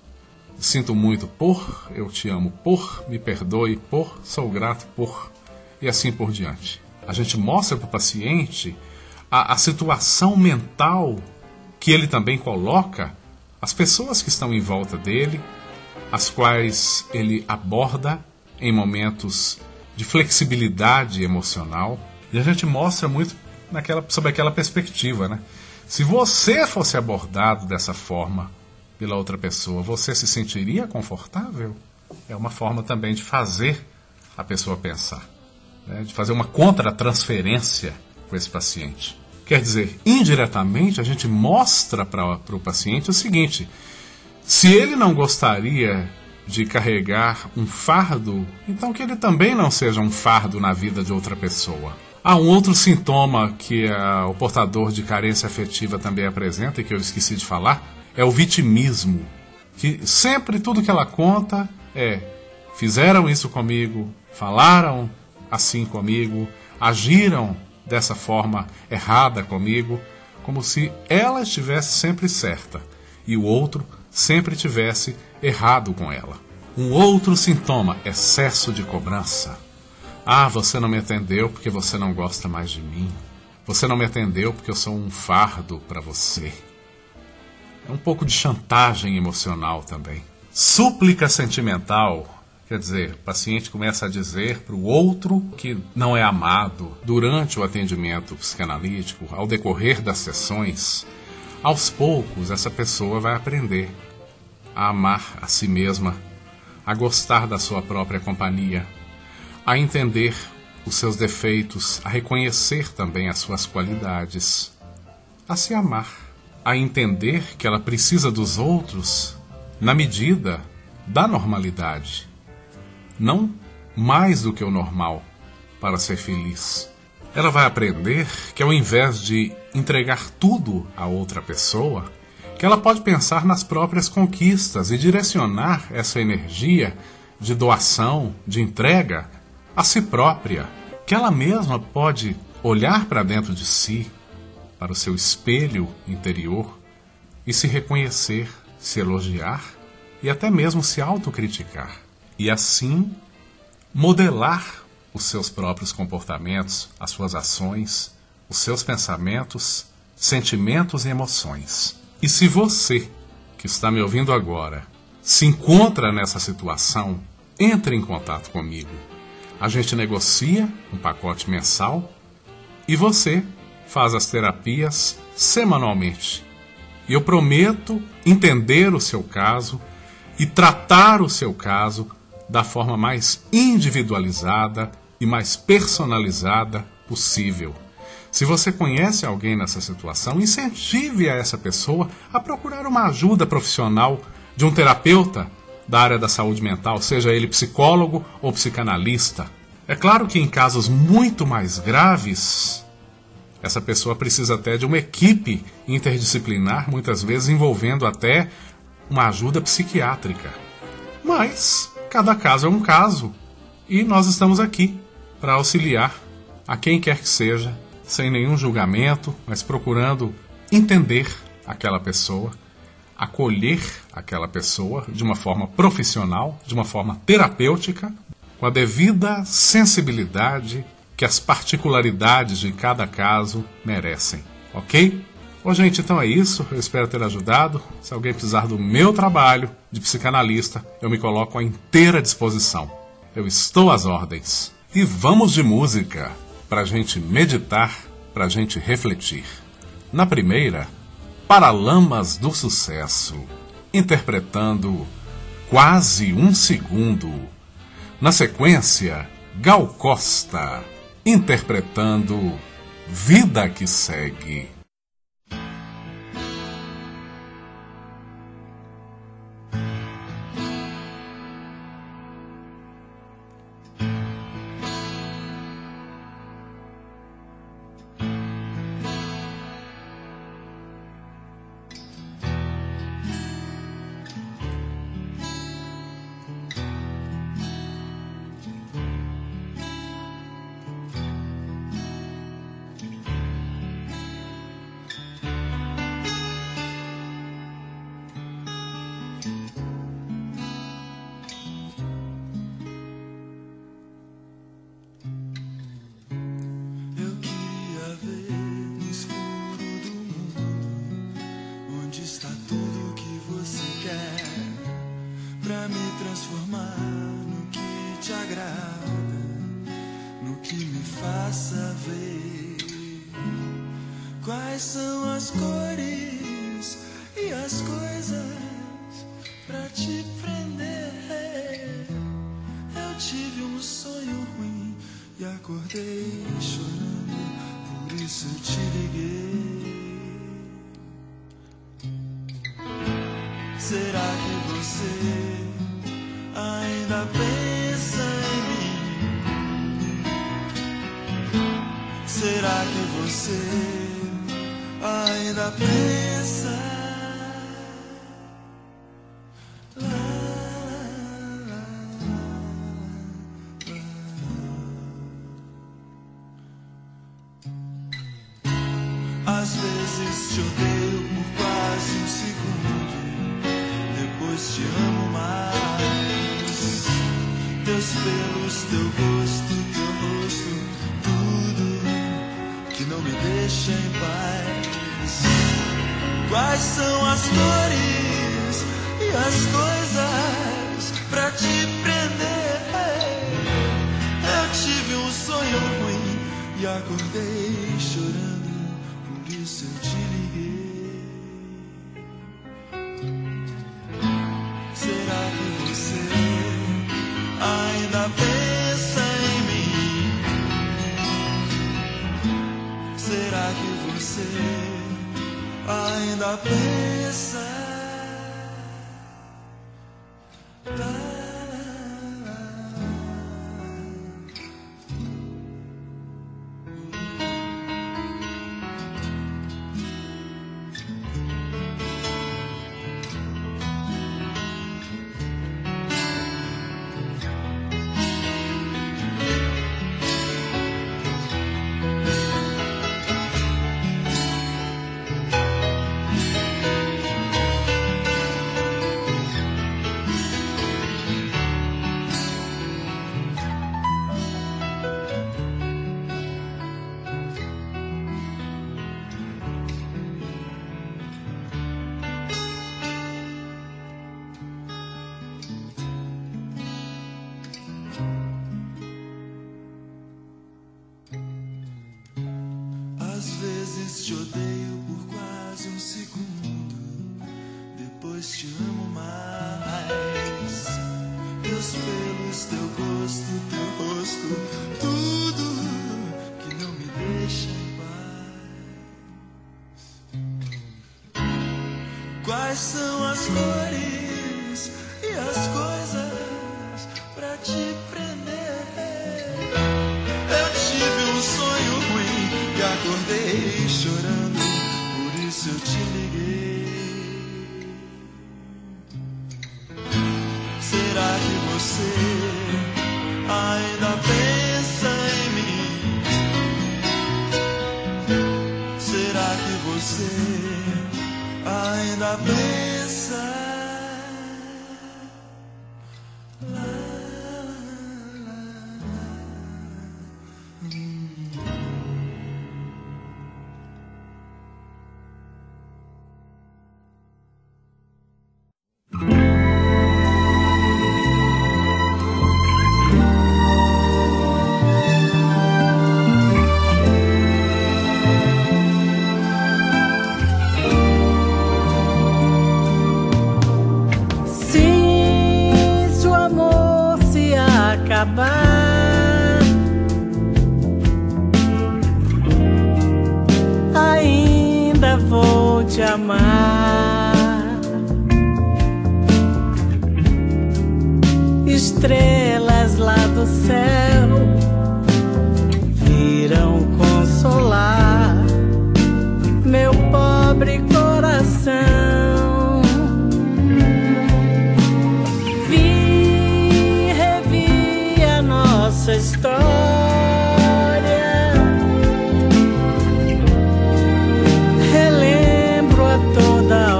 Speaker 2: Sinto muito por, eu te amo por, me perdoe por, sou grato por, e assim por diante. A gente mostra para o paciente a situação mental que ele também coloca, as pessoas que estão em volta dele, as quais ele aborda em momentos de flexibilidade emocional. E a gente mostra muito sob aquela perspectiva, né? Se você fosse abordado dessa forma pela outra pessoa, você se sentiria confortável? É uma forma também de fazer a pessoa pensar, né? De fazer uma contra-transferência com esse paciente. Quer dizer, indiretamente a gente mostra para o paciente o seguinte: se ele não gostaria de carregar um fardo, então que ele também não seja um fardo na vida de outra pessoa. Há um outro sintoma que o portador de carência afetiva também apresenta, e que eu esqueci de falar, é o vitimismo. Que sempre tudo que ela conta é: fizeram isso comigo, falaram assim comigo, agiram dessa forma errada comigo, como se ela estivesse sempre certa e o outro sempre tivesse errado com ela. Um outro sintoma: excesso de cobrança. Ah, você não me atendeu porque você não gosta mais de mim. Você não me atendeu porque eu sou um fardo para você. É um pouco de chantagem emocional também. Súplica sentimental. Quer dizer, o paciente começa a dizer para o outro que não é amado. Durante o atendimento psicanalítico, ao decorrer das sessões, aos poucos essa pessoa vai aprender a amar a si mesma, a gostar da sua própria companhia, a entender os seus defeitos, a reconhecer também as suas qualidades, a se amar, a entender que ela precisa dos outros na medida da normalidade, não mais do que o normal, para ser feliz. Ela vai aprender que, ao invés de entregar tudo a outra pessoa, que ela pode pensar nas próprias conquistas e direcionar essa energia de doação, de entrega, a si própria, que ela mesma pode olhar para dentro de si, para o seu espelho interior, e se reconhecer, se elogiar e até mesmo se autocriticar. E assim modelar os seus próprios comportamentos, as suas ações, os seus pensamentos, sentimentos e emoções. E se você, que está me ouvindo agora, se encontra nessa situação, entre em contato comigo. A gente negocia um pacote mensal e você faz as terapias semanalmente. E eu prometo entender o seu caso e tratar o seu caso da forma mais individualizada e mais personalizada possível. Se você conhece alguém nessa situação, incentive a essa pessoa a procurar uma ajuda profissional de um terapeuta da área da saúde mental, seja ele psicólogo ou psicanalista. É claro que em casos muito mais graves, essa pessoa precisa até de uma equipe interdisciplinar, muitas vezes envolvendo até uma ajuda psiquiátrica. Mas cada caso é um caso e nós estamos aqui para auxiliar a quem quer que seja, sem nenhum julgamento, mas procurando entender aquela pessoa, acolher aquela pessoa de uma forma profissional, de uma forma terapêutica, com a devida sensibilidade que as particularidades de cada caso merecem, ok? Bom, gente, então é isso. Eu espero ter ajudado. Se alguém precisar do meu trabalho de psicanalista, eu me coloco à inteira disposição. Eu estou às ordens. E vamos de música, para a gente meditar, para a gente refletir. Na primeira, Paralamas do Sucesso, interpretando Quase um Segundo. Na sequência, Gal Costa, interpretando Vida que Segue.
Speaker 11: Quais são as cores e as coisas pra te prender? Eu tive um sonho ruim e acordei chorando, por isso eu te liguei. Será que você ainda pensa em mim? Será que você ainda pensa? Às vezes te odeio por quase um segundo, depois te amo mais. Teus pelos, teu gosto, teu rosto, tudo que não me deixa em paz. Quais são as cores e as coisas pra te prender? Eu tive um sonho ruim e acordei chorando, por isso eu te liguei. Será que você ainda pensa em mim? Será que você ainda pensa? Te odeio por quase um segundo, depois te amo mais. Teus pelos, teu gosto, teu rosto, tudo que não me deixa em paz. Quais são as cores e as coisas pra te prender? Eu tive um sonho ruim e acordei chorando, por isso eu te liguei. você ainda pensa.
Speaker 12: Ainda vou te amar. Estrelas lá do céu virão consolar meu pobre coração. Nossa história, relembro a toda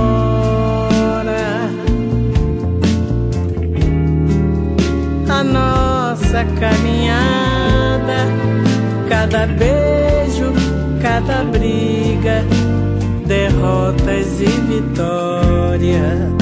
Speaker 12: hora a nossa caminhada, cada beijo, cada briga, derrotas e vitórias.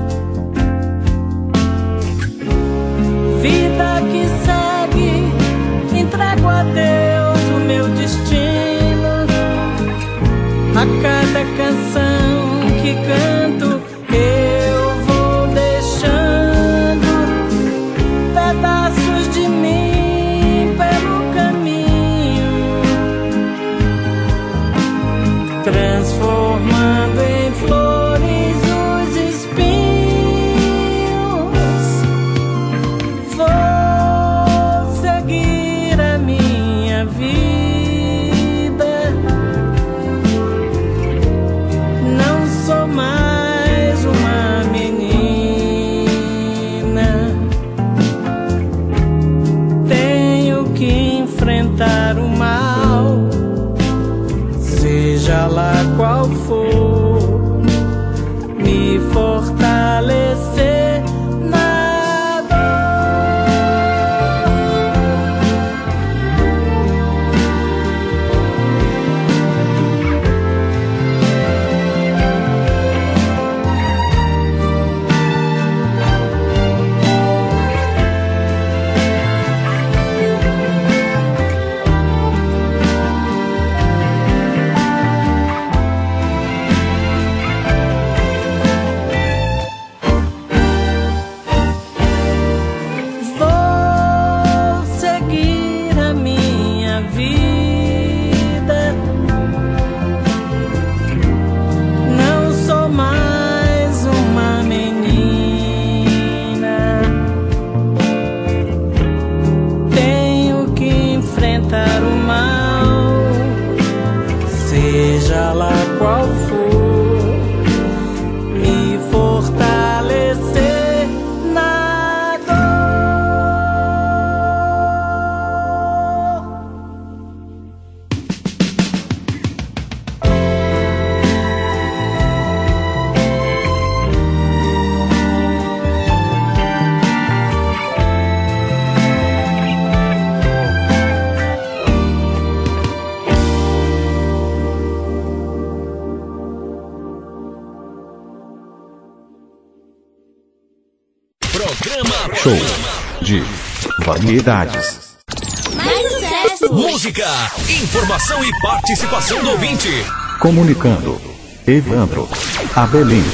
Speaker 12: Vida que segue, entrego a Deus o meu destino. A cada canção que canto, eu vou deixando pedaços de mim pelo caminho, transformando em flores os espinhos. Vou seguir a minha vida, não sou mais uma menina. Tenho que enfrentar o mal, seja lá qual for, me fortalecer na dor. Vou seguir a minha vida, não sou mais uma menina. Tenho que enfrentar o mal, seja lá qual for, me fortalecer na dor.
Speaker 3: Programa
Speaker 1: Show de variedades.
Speaker 8: Mais sucesso!
Speaker 3: Música, informação e participação do ouvinte.
Speaker 1: Comunicando. Evandro Abelim.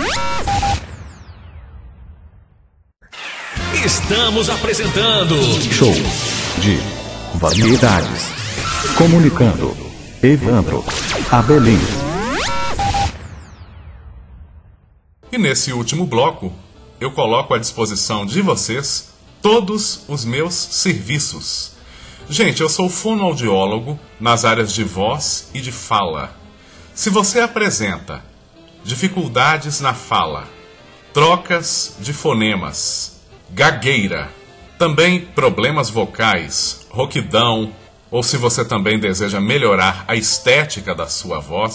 Speaker 3: Estamos apresentando
Speaker 1: Show de variedades. Comunicando. Evandro Abelim.
Speaker 2: E nesse último bloco, eu coloco à disposição de vocês todos os meus serviços. Gente, eu sou fonoaudiólogo nas áreas de voz e de fala. Se você apresenta dificuldades na fala, trocas de fonemas, gagueira, também problemas vocais, rouquidão, ou se você também deseja melhorar a estética da sua voz,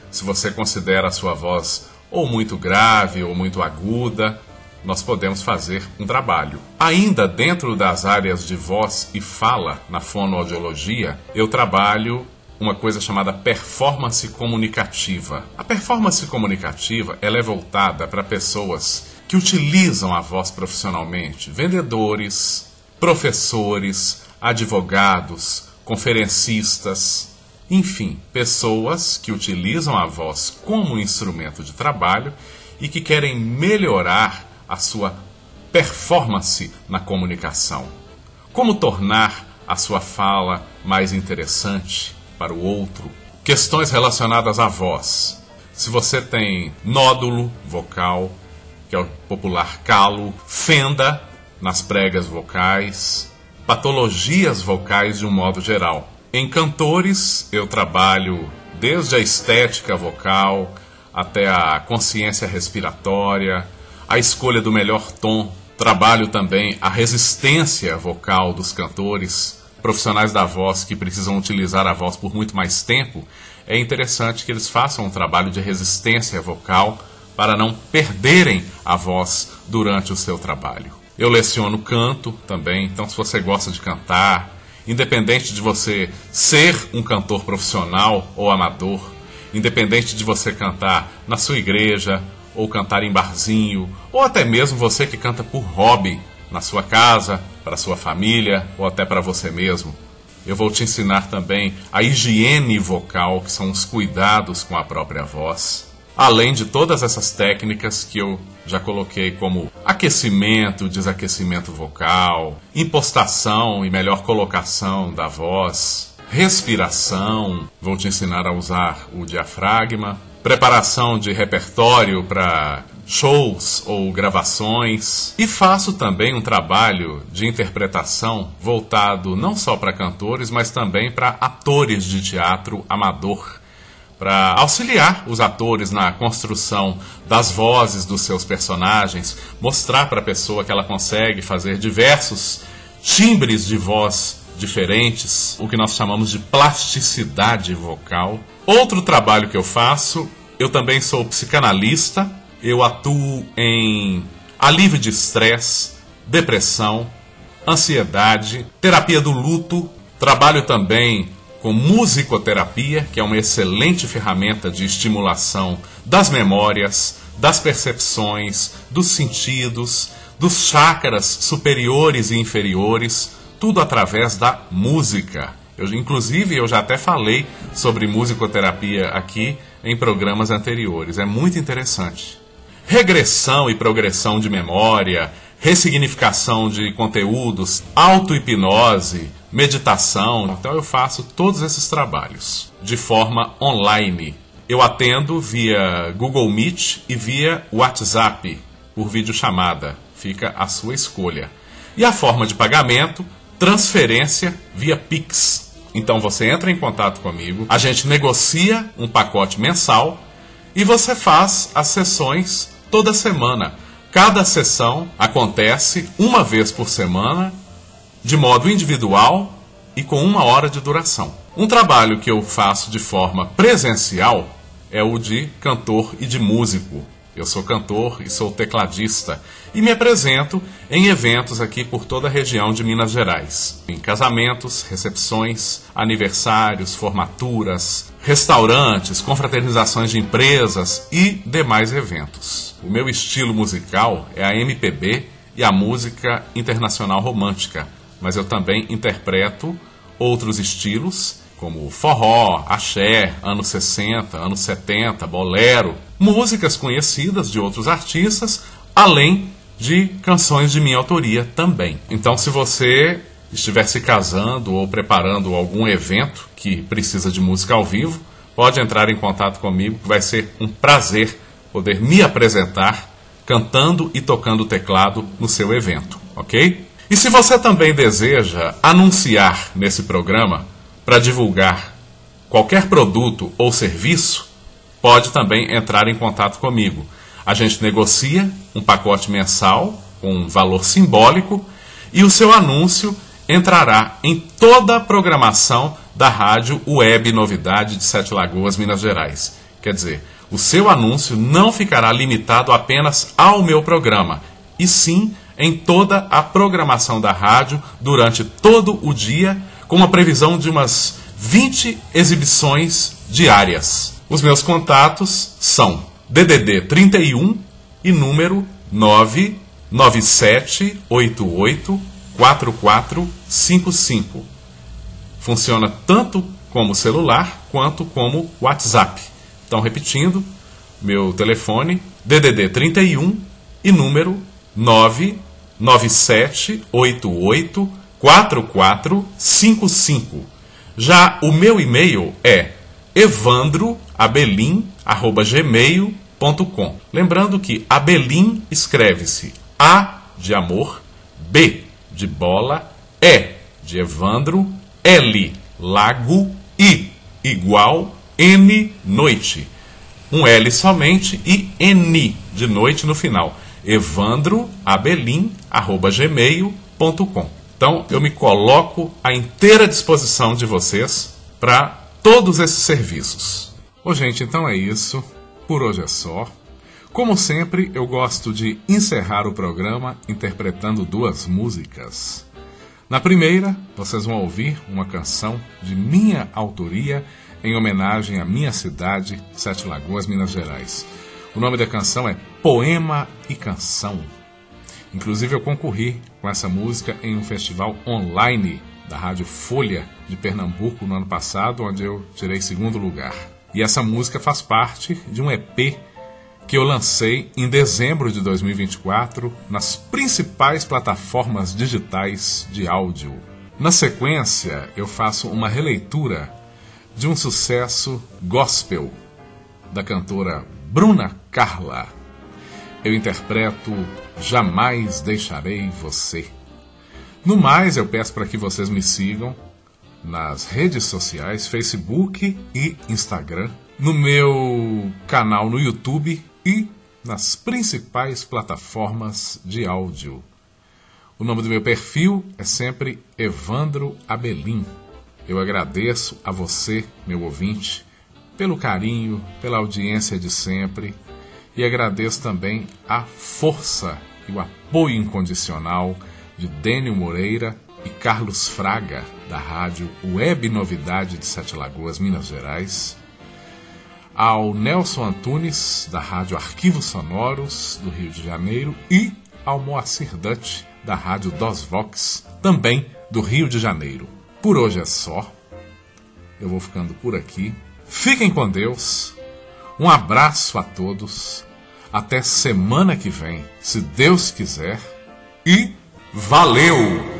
Speaker 2: Se você considera a sua voz ou muito grave ou muito aguda, nós podemos fazer um trabalho. Ainda dentro das áreas de voz e fala, na fonoaudiologia, eu trabalho uma coisa chamada performance comunicativa. A performance comunicativa, ela é voltada para pessoas que utilizam a voz profissionalmente, vendedores, professores, advogados, conferencistas, enfim, pessoas que utilizam a voz como instrumento de trabalho e que querem melhorar a sua performance na comunicação. Como tornar a sua fala mais interessante para o outro? Questões relacionadas à voz. Se você tem nódulo vocal, que é o popular calo, fenda nas pregas vocais, patologias vocais de um modo geral. Em cantores, eu trabalho desde a estética vocal até a consciência respiratória, a escolha do melhor tom. Trabalho também a resistência vocal dos cantores, profissionais da voz que precisam utilizar a voz por muito mais tempo. É interessante que eles façam um trabalho de resistência vocal para não perderem a voz durante o seu trabalho. Eu leciono canto também, então se você gosta de cantar, independente de você ser um cantor profissional ou amador, independente de você cantar na sua igreja, ou cantar em barzinho, ou até mesmo você que canta por hobby, na sua casa, para sua família, ou até para você mesmo. Eu vou te ensinar também a higiene vocal, que são os cuidados com a própria voz. Além de todas essas técnicas que eu já coloquei como aquecimento, desaquecimento vocal, impostação e melhor colocação da voz, respiração, vou te ensinar a usar o diafragma, preparação de repertório para shows ou gravações, e faço também um trabalho de interpretação voltado não só para cantores, mas também para atores de teatro amador, para auxiliar os atores na construção das vozes dos seus personagens, mostrar para a pessoa que ela consegue fazer diversos timbres de voz diferentes, o que nós chamamos de plasticidade vocal. Outro trabalho que eu faço, eu também sou psicanalista, eu atuo em alívio de estresse, depressão, ansiedade, terapia do luto, trabalho também com musicoterapia, que é uma excelente ferramenta de estimulação das memórias, das percepções, dos sentidos, dos chakras superiores e inferiores, tudo através da música. Inclusive, eu já até falei sobre musicoterapia aqui em programas anteriores. É muito interessante. Regressão e progressão de memória, ressignificação de conteúdos, auto-hipnose, meditação. Então eu faço todos esses trabalhos de forma online. Eu atendo via Google Meet e via WhatsApp, por videochamada. Fica a sua escolha. E a forma de pagamento, transferência via Pix. Então você entra em contato comigo, a gente negocia um pacote mensal e você faz as sessões toda semana. Cada sessão acontece uma vez por semana, de modo individual e com 1 hora de duração. Um trabalho que eu faço de forma presencial é o de cantor e de músico. Eu sou cantor e sou tecladista e me apresento em eventos aqui por toda a região de Minas Gerais. Em casamentos, recepções, aniversários, formaturas, restaurantes, confraternizações de empresas e demais eventos. O meu estilo musical é a MPB e a música internacional romântica, mas eu também interpreto outros estilos, como forró, axé, anos 60, anos 70, bolero, músicas conhecidas de outros artistas, além de canções de minha autoria também. Então, se você estiver se casando ou preparando algum evento que precisa de música ao vivo, pode entrar em contato comigo, que vai ser um prazer poder me apresentar cantando e tocando teclado no seu evento, ok? E se você também deseja anunciar nesse programa para divulgar qualquer produto ou serviço, pode também entrar em contato comigo. A gente negocia um pacote mensal com um valor simbólico e o seu anúncio entrará em toda a programação da Rádio Web Novidade de Sete Lagoas, Minas Gerais. Quer dizer, o seu anúncio não ficará limitado apenas ao meu programa, e sim em toda a programação da rádio durante todo o dia, com uma previsão de umas 20 exibições diárias. Os meus contatos são DDD 31 e número 997884455. Funciona tanto como celular quanto como WhatsApp. Então, repetindo, meu telefone DDD 31 e número 997884455. Já o meu e-mail é evandroabelin@gmail.com. Lembrando que Abelin escreve-se A de amor, B de bola, E de Evandro, L lago, I igual, N noite. Um L somente e N de noite no final. evandroabelin@gmail.com. Então, eu me coloco à inteira disposição de vocês para todos esses serviços. Ô, gente, então é isso. Por hoje é só. Como sempre, eu gosto de encerrar o programa interpretando duas músicas. Na primeira, vocês vão ouvir uma canção de minha autoria em homenagem à minha cidade, Sete Lagoas, Minas Gerais. O nome da canção é Poema e Canção. Inclusive, eu concorri com essa música em um festival online da Rádio Folha de Pernambuco no ano passado, onde eu tirei segundo lugar. E essa música faz parte de um EP que eu lancei em dezembro de 2024 nas principais plataformas digitais de áudio. Na sequência, eu faço uma releitura de um sucesso gospel da cantora Bruna Carla. Eu interpreto Jamais Deixarei Você. No mais, eu peço para que vocês me sigam nas redes sociais, Facebook e Instagram, no meu canal no YouTube e nas principais plataformas de áudio. O nome do meu perfil é sempre Evandro Abelin. Eu agradeço a você, meu ouvinte, pelo carinho, pela audiência de sempre, e agradeço também a força e o apoio incondicional de Dênio Moreira e Carlos Fraga, da rádio Web Novidade de Sete Lagoas, Minas Gerais, ao Nelson Antunes, da rádio Arquivos Sonoros, do Rio de Janeiro, e ao Moacir Dutch, da rádio Dos Vox, também do Rio de Janeiro. Por hoje é só. Eu vou ficando por aqui. Fiquem com Deus. Um abraço a todos. Até semana que vem, se Deus quiser. E valeu!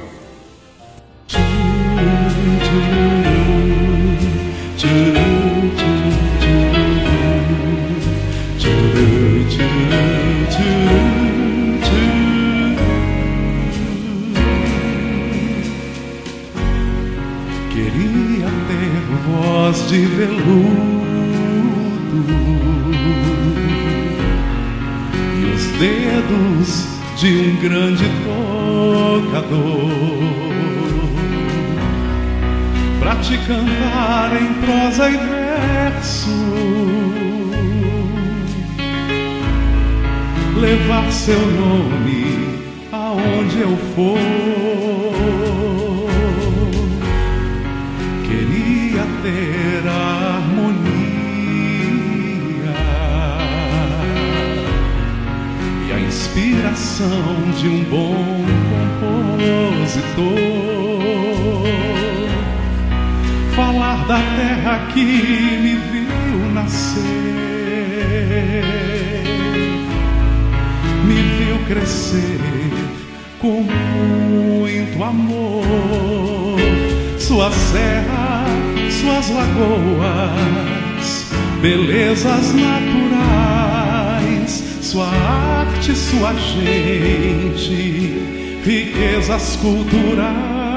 Speaker 10: Queria ter voz de veludo e os dedos de um grande tocador, pra te cantar em prosa e verso, levar seu nome aonde eu for. Queria ter a harmonia e a inspiração de um bom compositor, falar da terra que me viu nascer, me viu crescer com muito amor. Sua serra, suas lagoas, belezas naturais, sua arte, sua gente, riquezas culturais.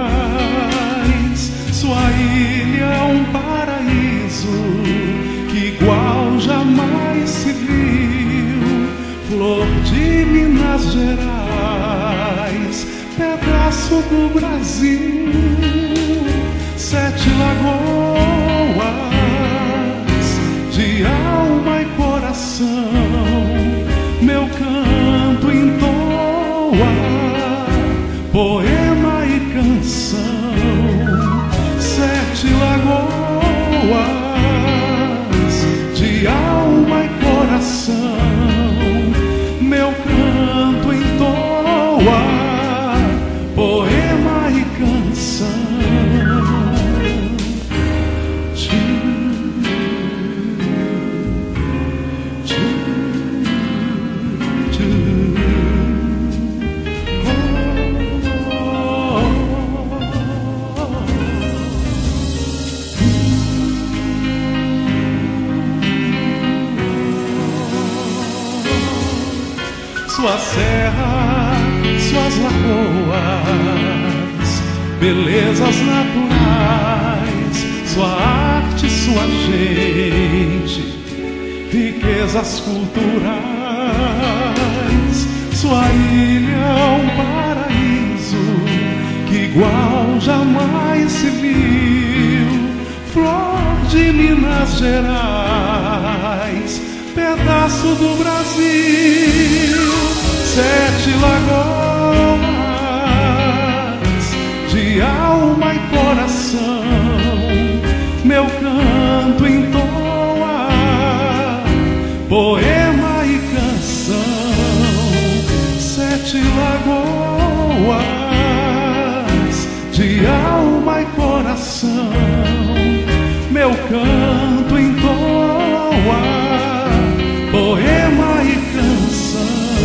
Speaker 10: Sua ilha, um paraíso que igual jamais se viu. Flor de Minas Gerais, pedaço do Brasil. Sete Lagoas de alma
Speaker 6: de alma e coração, meu canto entoa, poema e canção. Sua serra, suas lagoas, belezas naturais, sua arte, sua gente, riquezas culturais. Sua ilha é um paraíso que igual jamais se viu. Flor de Minas Gerais, pedaço do Brasil. 7 lagoas de alma e coração, meu canto entoa, poema e canção. 7 lagoas de alma e coração, meu canto entoa, poema e canção.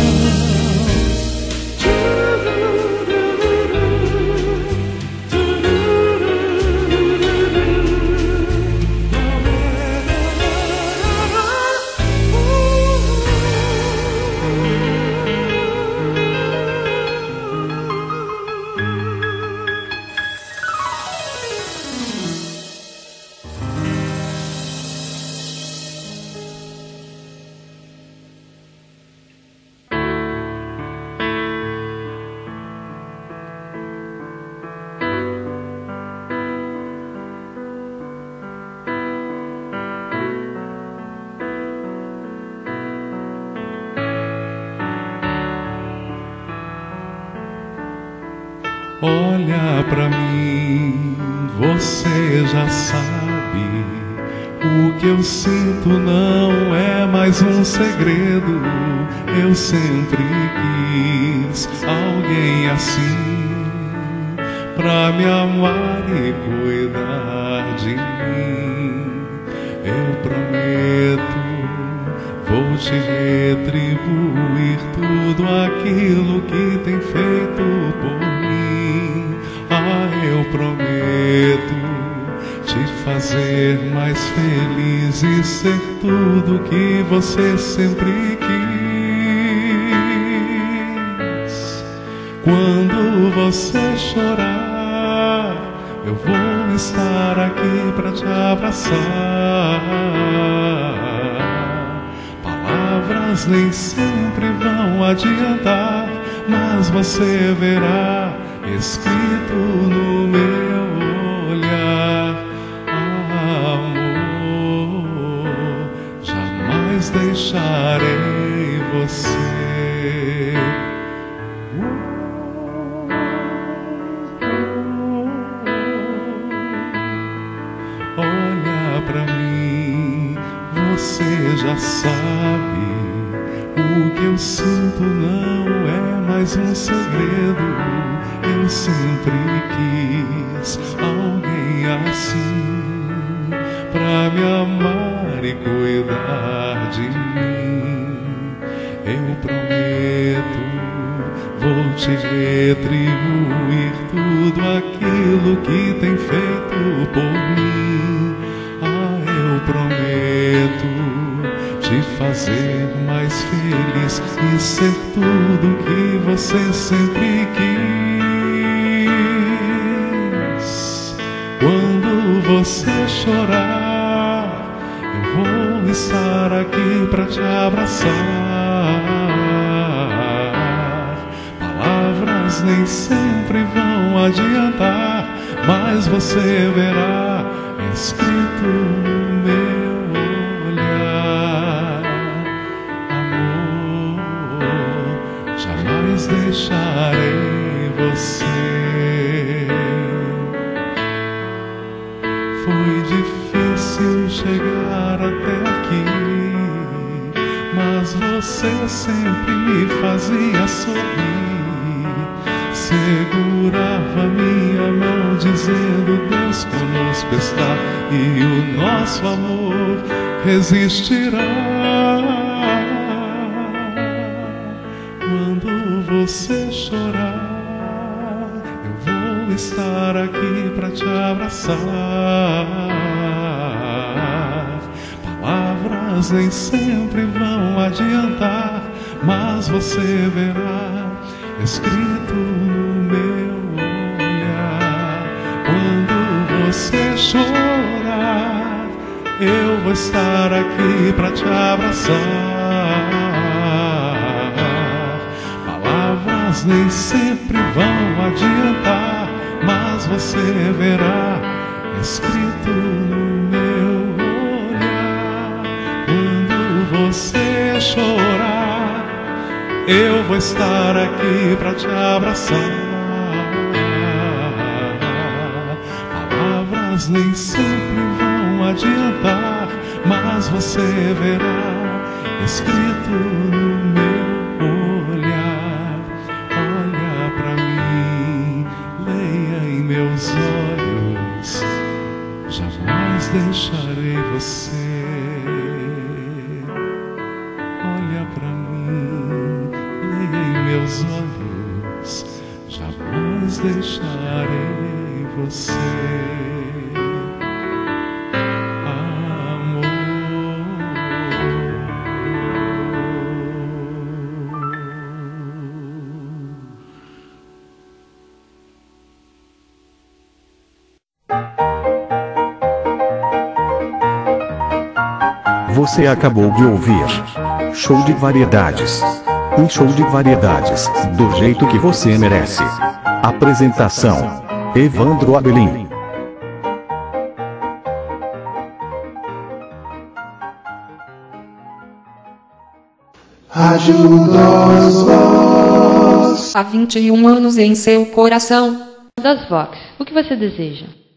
Speaker 6: Olha pra mim, você já sabe. O que eu sinto não é mais um segredo. Eu sempre quis alguém assim pra me amar e cuidar de mim. Eu prometo, vou te retribuir tudo aquilo que tem feito por mim. Ah, eu prometo te fazer mais feliz e ser tudo que você sempre quis. Quando você chorar, eu vou estar aqui pra te abraçar. Palavras nem sempre vão adiantar, mas você verá escrito no meu olhar. Amor, jamais deixarei você. Olha pra mim, você já sabe. O que eu sinto não é mais um segredo. Eu sempre quis alguém assim pra me amar e cuidar de mim. Eu prometo, vou te retribuir tudo aquilo que tem feito por mim. Ah, eu prometo te fazer mais feliz e ser tudo que você sempre quis. Quando você chorar, eu vou estar aqui pra te abraçar. Palavras nem sempre vão adiantar, mas você verá escrito no meu olhar. Amor, jamais deixarei você. Foi difícil
Speaker 10: chegar até aqui, mas você sempre me fazia sorrir. Segurava minha mão dizendo: Deus conosco está e o nosso amor resistirá. Quando você chorar, eu vou estar aqui pra te abraçar. Palavras nem sempre vão adiantar, mas você verá escrito no meu olhar. Quando você chorar, eu vou estar aqui pra te abraçar. Palavras nem sempre vão adiantar, mas você verá escrito no meu olhar. Quando você chorar, eu vou estar aqui pra te abraçar. Palavras nem sempre vão adiantar, mas você verá escrito no meu olhar. Olha pra mim, leia em meus olhos, jamais deixarei você. Olha pra mim, meus olhos, jamais deixarei você. Amor.
Speaker 1: Você acabou de ouvir Show de Variedades. Um show de variedades, do jeito que você merece. Apresentação: Evandro Abelim.
Speaker 13: Ajuda-os, Vox. Há 21 anos em seu coração.
Speaker 4: Das Vox, o que você deseja?